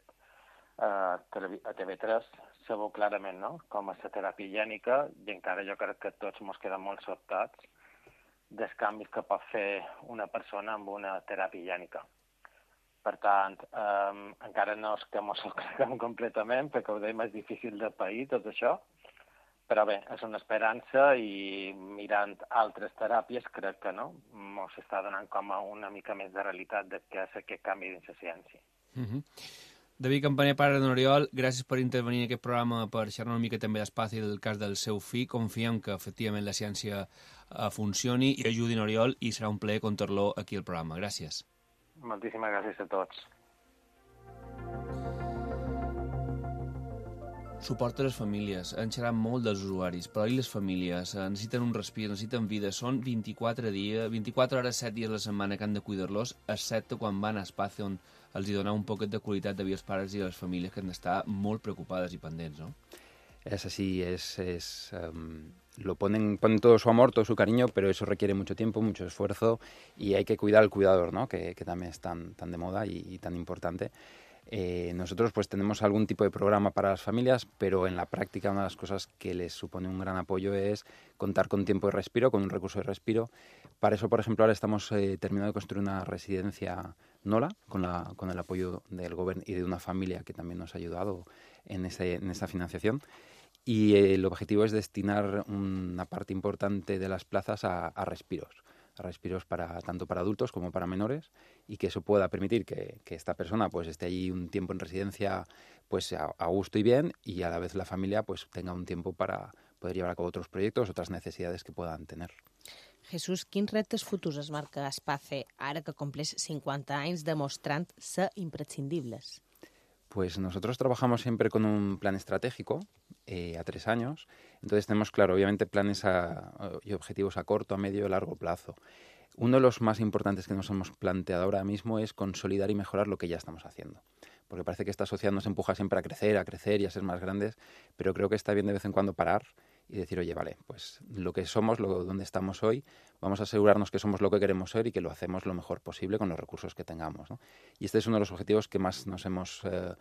a TV3, se veu clarament, no?, com és la teràpia higiènica, i encara jo crec que tots ens quedem molt sobtats dels canvis que pot fer una persona amb una teràpia higiènica. Per tant, encara no és que ens ho creguem completament, perquè ho deim és difícil de pair, tot això, però bé, és una esperança i mirant altres teràpies crec que no, ens està donant com una mica més de realitat de què és aquest canvi dins la ciència. David Campaner, pare d'Oriol, gràcies per intervenir en aquest programa, per xerrar una mica també d'espai del cas del seu fill. Confiem que efectivament la ciència funcioni i ajudi en Oriol, i serà un plaer contar-lo aquí al programa. Gràcies. Moltíssimes gràcies a tots. Suport a les famílies. Han xerrat molt dels usuaris, però i les famílies necessiten un respir, necessiten vida. Són 24 hores, 7 dies a la setmana que han de cuidar-los, excepte quan van a Espace, on els hi dona un poquet de qualitat de vida als pares i a les famílies que han d'estar molt preocupades i pendents, ¿no? Es así, lo ponen todo su amor, todo su cariño, pero eso requiere mucho tiempo, mucho esfuerzo, y hay que cuidar al cuidador, ¿no?, que también es tan de moda y tan importante. Nosotros pues tenemos algún tipo de programa para las familias, pero en la práctica una de las cosas que les supone un gran apoyo es contar con tiempo de respiro, con un recurso de respiro. Para eso, por ejemplo, ahora estamos terminando de construir una residencia Nola, con el apoyo del Gobierno y de una familia que también nos ha ayudado en esta financiación. Y el objetivo es destinar una parte importante de las plazas a respiros tanto para adultos como para menores, y que eso pueda permitir que esta persona pues esté allí un tiempo en residencia pues a gusto y bien, y a la vez la familia pues tenga un tiempo para poder llevar a cabo otros proyectos, otras necesidades que puedan tener. Jesús, quins reptes futurs es marca Aspace ara que compleix 50 anys demostrant ser imprescindibles? Pues nosotros trabajamos siempre con un plan estratégico a 3 años. Entonces tenemos, claro, obviamente planes y objetivos a corto, a medio y a largo plazo. Uno de los más importantes que nos hemos planteado ahora mismo es consolidar y mejorar lo que ya estamos haciendo. Porque parece que esta sociedad nos empuja siempre a crecer y a ser más grandes, pero creo que está bien de vez en cuando parar y decir, oye, vale, pues lo que somos, donde estamos hoy, vamos a asegurarnos que somos lo que queremos ser y que lo hacemos lo mejor posible con los recursos que tengamos, ¿no? Y este es uno de los objetivos que más nos hemos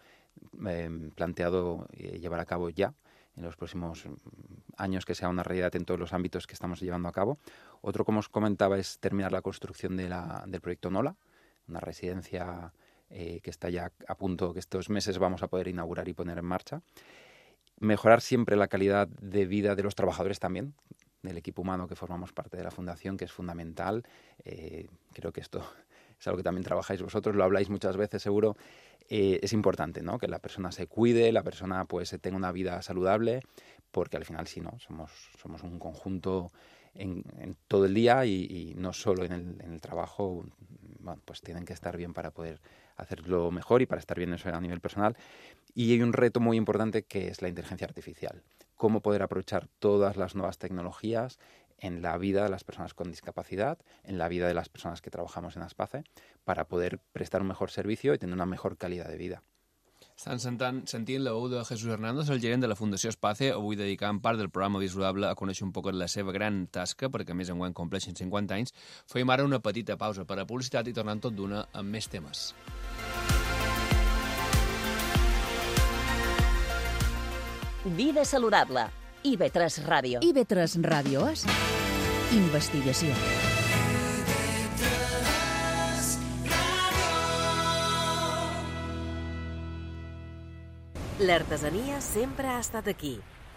planteado llevar a cabo ya, en los próximos años, que sea una realidad en todos los ámbitos que estamos llevando a cabo. Otro, como os comentaba, es terminar la construcción del proyecto Nola, una residencia que está ya a punto, que estos meses vamos a poder inaugurar y poner en marcha. Mejorar siempre la calidad de vida de los trabajadores también, del equipo humano que formamos parte de la Fundación, que es fundamental. Creo que esto es algo que también trabajáis vosotros, lo habláis muchas veces seguro. Es importante, ¿no?, que la persona se cuide, la persona pues tenga una vida saludable, porque al final sí, ¿no? Somos un conjunto en todo el día y no solo en el trabajo. Bueno, pues tienen que estar bien para poder hacerlo mejor y para estar bien eso a nivel personal. Y hay un reto muy importante que es la inteligencia artificial. Cómo poder aprovechar todas las nuevas tecnologías en la vida de las personas con discapacidad, en la vida de las personas que trabajamos en Aspace, para poder prestar un mejor servicio y tener una mejor calidad de vida. Estan sentint la veu de Jesús Hernández, el gerent de la Fundació Aspace, avui dedicant part del programa Vida Saludable a conèixer un poc la seva gran tasca, perquè a més enguany compleixen 50 anys. Fem ara una petita pausa per a publicitat i tornem tot d'una amb més temes. Vida Saludable. IB3 Ràdio. IB3 Ràdio és investigació. L'artesania sempre ha estat aquí.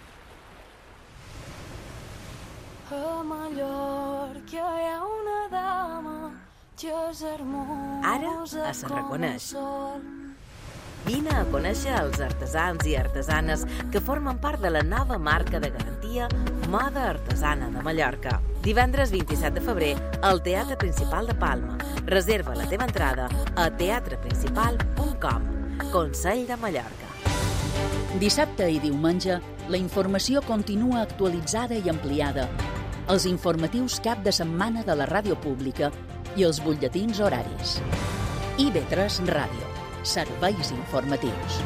A Mallorca hi ha una dama que és hermosa. Ara es reconeix. Vine a conèixer els artesans i artesanes que formen part de la nova marca de garantia Moda Artesana de Mallorca. Divendres 27 de febrer al Teatre Principal de Palma. Reserva la teva entrada a teatreprincipal.com. Consell de Mallorca. Dissabte i diumenge, la informació continua actualitzada i ampliada. Els informatius cap de setmana de la ràdio pública i els butlletins horaris. IB3 Ràdio. Serveis informatius.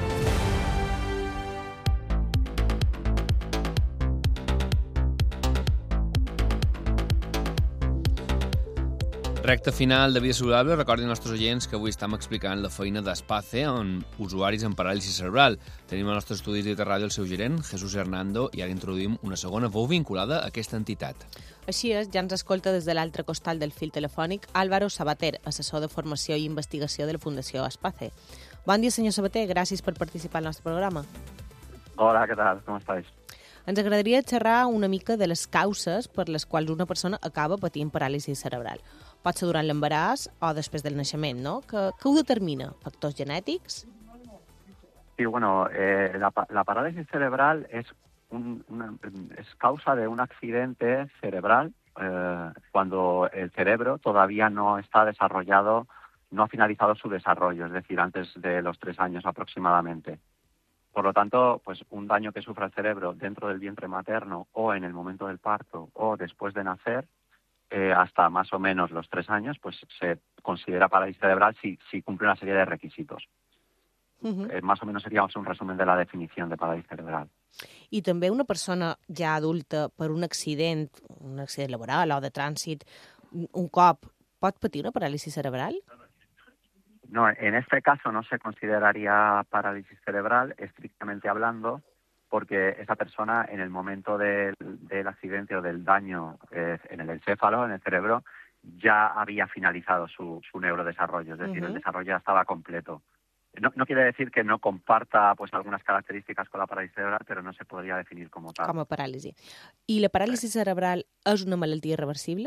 Recte final de Vida Saludable. Recordin als nostres oients que avui estem explicant la feina d'Aspace amb usuaris amb paràlisi cerebral. Tenim al nostre estudi de ràdio el seu gerent, Jesús Hernando, i ara introduïm una segona veu vinculada a aquesta entitat. Així és, ja ens escolta des de l'altre costat del fil telefònic Álvaro Sabater, assessor de formació i investigació de la Fundació Aspace. Bon dia, senyor Sabater, gràcies per participar al nostre programa. Hola, què tal? Com estàs? Ens agradaria xerrar una mica de les causes per les quals una persona acaba patint paràlisi cerebral. Pot ser durant l'embaràs o després del naixement, no? Què ho determina? Factors genètics? Sí, bueno, la parálisis cerebral es causa de un accidente cerebral cuando el cerebro todavía no está desarrollado, no ha finalizado su desarrollo, es decir, antes de los 3 años aproximadamente. Por lo tanto, pues un daño que sufra el cerebro dentro del vientre materno o en el momento del parto o después de nacer, hasta más o menos los 3 años, pues se considera parálisis cerebral si cumple una serie de requisitos. Más o menos sería un resumen de la definición de parálisis cerebral. I també una persona ja adulta per un accident laboral o de trànsit, un cop, pot patir una paràlisi cerebral? No, en este caso no se consideraría parálisis cerebral, estrictamente hablando, porque esa persona en el momento del accidente o del daño en el encéfalo, en el cerebro, ya había finalizado su neurodesarrollo, es decir, el desarrollo ya estaba completo. No quiere decir que no comparta pues algunas características con la parálisis cerebral, pero no se podría definir como tal. Com a paràlisi. I la paràlisi cerebral és una malaltia reversible?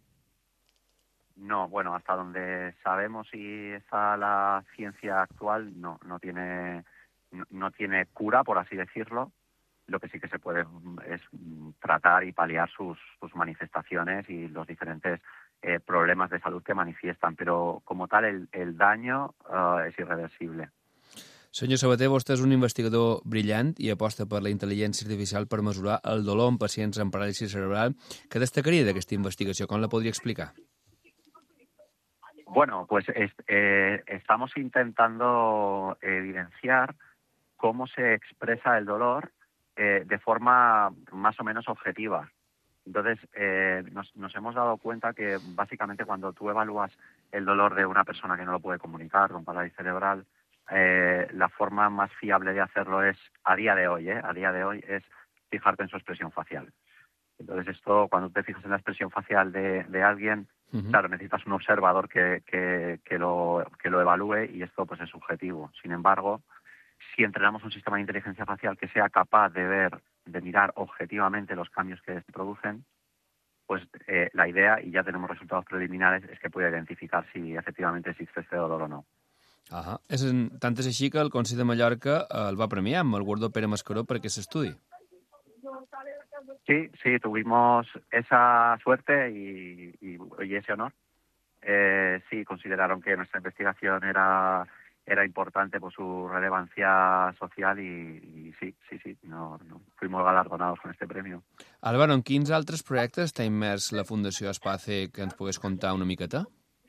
No, bueno, hasta donde sabemos y está la ciencia actual, no tiene cura, por así decirlo. Lo que sí que se puede es tratar y paliar sus manifestaciones y los diferentes problemas de salud que manifiestan, pero como tal el daño es irreversible. Senyor Sabater, vostè és un investigador brillant i aposta per la intel·ligència artificial per mesurar el dolor en pacients amb paràlisi cerebral. Què destacaria d'aquesta investigació? Com la podria explicar? Bueno, pues estamos intentando evidenciar cómo se expresa el dolor de forma más o menos objetiva. Entonces, nos hemos dado cuenta que básicamente cuando tú evalúas el dolor de una persona que no lo puede comunicar con parálisis cerebral, la forma más fiable de hacerlo es, a día de hoy, es fijarte en su expresión facial. Entonces esto, cuando te fijas en la expresión facial de alguien, claro, necesitas un observador que lo evalúe y esto pues es subjetivo. Sin embargo, si entrenamos un sistema de inteligencia facial que sea capaz de mirar objetivamente los cambios que se producen, pues la idea, y ya tenemos resultados preliminares, es que pueda identificar si efectivamente existe este dolor o no. Tant és així que el Consell de Mallorca el va premiar amb el guardó Pere Mascaró per aquest estudi. Sí, tuvimos esa suerte y ese honor. Sí, consideraron que nuestra investigación era importante por su relevancia social y sí, no, fuimos galardonados con este premio. Álvaro, en quins altres projectes està immers la Fundació Espace que ens pogués contar una miqueta?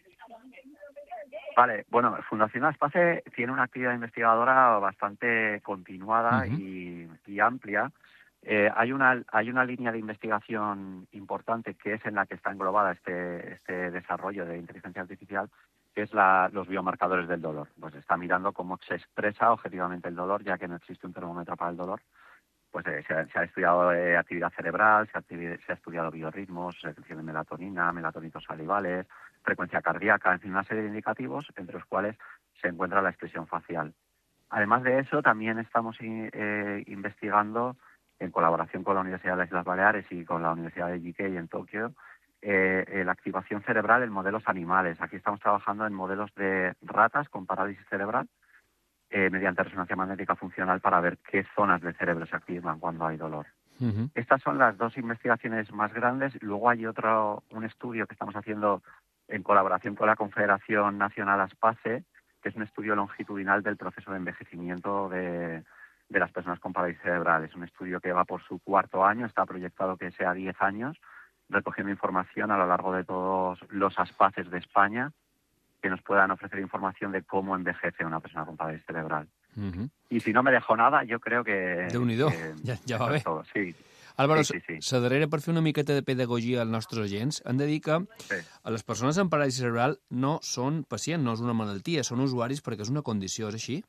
Vale, bueno, Fundación Espace tiene una actividad investigadora bastante continuada y amplia. Hay una línea de investigación importante que es en la que está englobada este desarrollo de inteligencia artificial, que es los biomarcadores del dolor. Pues está mirando cómo se expresa objetivamente el dolor, ya que no existe un termómetro para el dolor. Pues se ha estudiado actividad cerebral, se ha estudiado biorritmos, secreción de melatonina, melatonitos salivales, frecuencia cardíaca, en fin, una serie de indicativos entre los cuales se encuentra la expresión facial. Además de eso, también estamos investigando, en colaboración con la Universidad de las Islas Baleares y con la Universidad de UK en Tokio, la activación cerebral en modelos animales. Aquí estamos trabajando en modelos de ratas con parálisis cerebral mediante resonancia magnética funcional para ver qué zonas del cerebro se activan cuando hay dolor. Estas son las dos investigaciones más grandes. Luego hay un estudio que estamos haciendo en colaboración con la Confederación Nacional Aspace, que es un estudio longitudinal del proceso de envejecimiento de las personas con parálisis cerebral. Es un estudio que va por su 4º año, está proyectado que sea 10 años, recogiendo información a lo largo de todos los aspaces de España que nos puedan ofrecer información de cómo envejece una persona con parálisis cerebral. I si no me dejo nada, jo crec que... Déu-n'hi-do, ja va bé. Sí. Álvaro, la darrera, per fer una miqueta de pedagogia als nostres agents, hem de dir que a les persones amb paràlisi cerebral no són pacients, no és una malaltia, són usuaris perquè és una condició, ¿es així?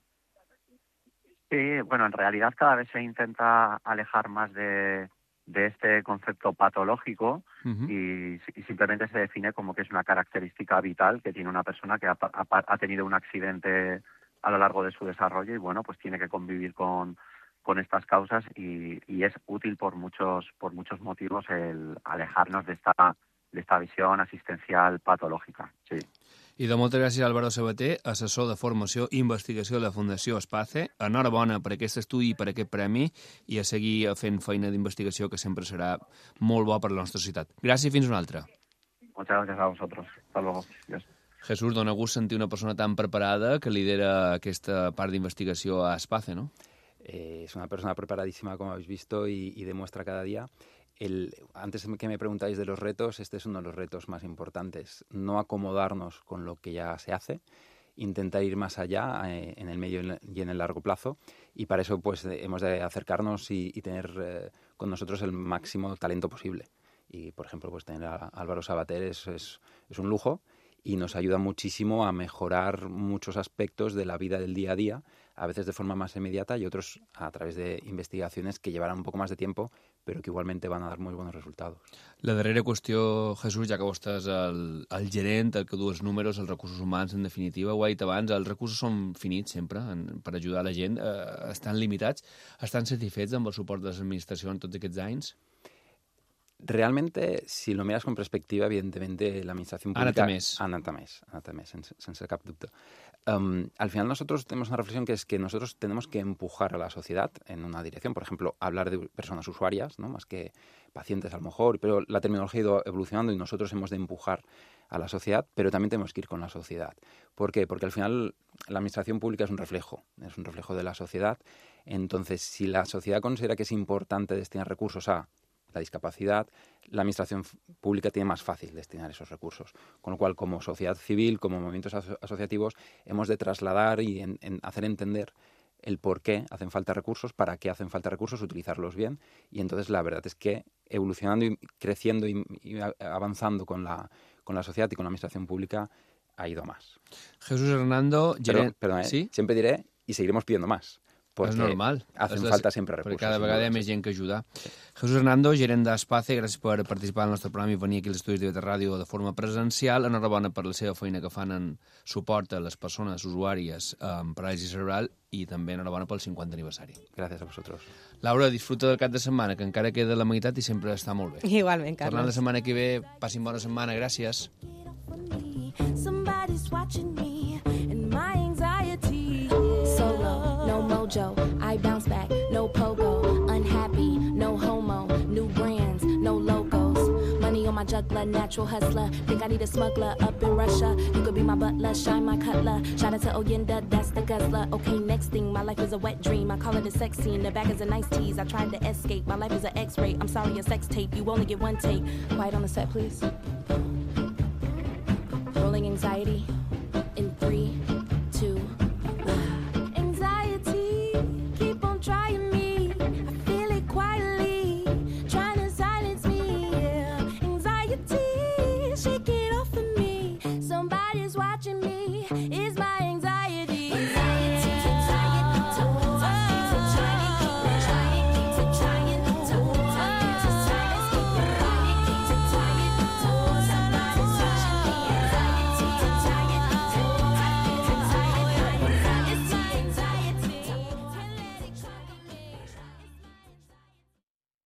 Sí, bueno, en realidad cada vez se intenta alejar más de este concepto patológico y simplemente se define como que es una característica vital que tiene una persona que ha tenido un accidente a lo largo de su desarrollo y bueno, pues tiene que convivir con estas causas y es útil por muchos motivos el alejarnos de esta visión asistencial patològica. Sí. I de moltes gràcies, Álvaro Sabater, assessor de formació i investigació de la Fundació Espace. Enhorabona per aquest estudi i per aquest premi i a seguir fent feina d'investigació que sempre serà molt bo per a la nostra societat. Gràcies i fins una altra. Muchas gracias a vosotros. Hasta luego. Adiós. Jesús, dona gust sentir una persona tan preparada que lidera aquesta part d'investigació a Espace, ¿no? Es una persona preparadísima, como habéis visto, y demuestra cada día. Antes que me preguntáis de los retos, este es uno de los retos más importantes. No acomodarnos con lo que ya se hace, intentar ir más allá en el medio y en el largo plazo. Y para eso pues hemos de acercarnos y tener con nosotros el máximo talento posible. Y, por ejemplo, pues tener a Álvaro Sabater es un lujo y nos ayuda muchísimo a mejorar muchos aspectos de la vida del día a día, a veces de forma más inmediata y otros a través de investigaciones que llevarán un poco más de tiempo, pero que igualmente van a dar muy buenos resultados. La darrera qüestió, Jesús, ja que vos estàs el gerent, el que du els números, els recursos humans, en definitiva, ho he dit abans, els recursos són finits sempre per ajudar la gent, estan limitats. Estan satisfets amb el suport de les administracions tots aquests anys? Realmente, si lo miras con perspectiva, evidentemente la administración pública... Ha anat a més, sense cap dubte. Al final nosotros tenemos una reflexión que es que nosotros tenemos que empujar a la sociedad en una dirección. Por ejemplo, hablar de personas usuarias, ¿no? Más que pacientes a lo mejor, pero la terminología ha ido evolucionando y nosotros hemos de empujar a la sociedad, pero también tenemos que ir con la sociedad. ¿Por qué? Porque al final la administración pública es un reflejo de la sociedad. Entonces, si la sociedad considera que es importante destinar recursos a la discapacidad, la administración pública tiene más fácil destinar esos recursos. Con lo cual, como sociedad civil, como movimientos asociativos, hemos de trasladar y hacer entender el por qué hacen falta recursos, para qué hacen falta recursos, utilizarlos bien. Y entonces la verdad es que evolucionando y creciendo y avanzando con la sociedad y con la administración pública ha ido más. Jesús Hernando... Perdón, ¿sí? Siempre diré y seguiremos pidiendo más. És normal. Hacen falta sempre recursos. Perquè cada vegada hi ha més gent que ajudar. Jesús Hernando, gerent d'Espace, gràcies per participar al nostre programa i venir aquí als estudis de Ràdio de forma presencial. Enhorabona per la seva feina que fan en suport a les persones usuàries amb paràlisi cerebral i també enhorabona pel 50 aniversari. Gràcies a vosaltres. Laura, disfruta del cap de setmana, que encara queda la meitat i sempre està molt bé. Igualment, Carles. Tornant la setmana que ve, passin bona setmana. Gràcies. Somebody's watching me and my anxiety. Solo, no mojo, I bounce back, no pogo, unhappy, no homo, new a natural hustler. Think I need a smuggler up in Russia. You could be my butler, shine my cutler. Shout out to Oyenda, that's the guzzler. Okay, next thing, my life is a wet dream. I call it a sex scene, the bag is a nice tease. I tried to escape, my life is an X-ray. I'm sorry, a sex tape, you only get one take. Quiet on the set, please. Rolling anxiety in 3,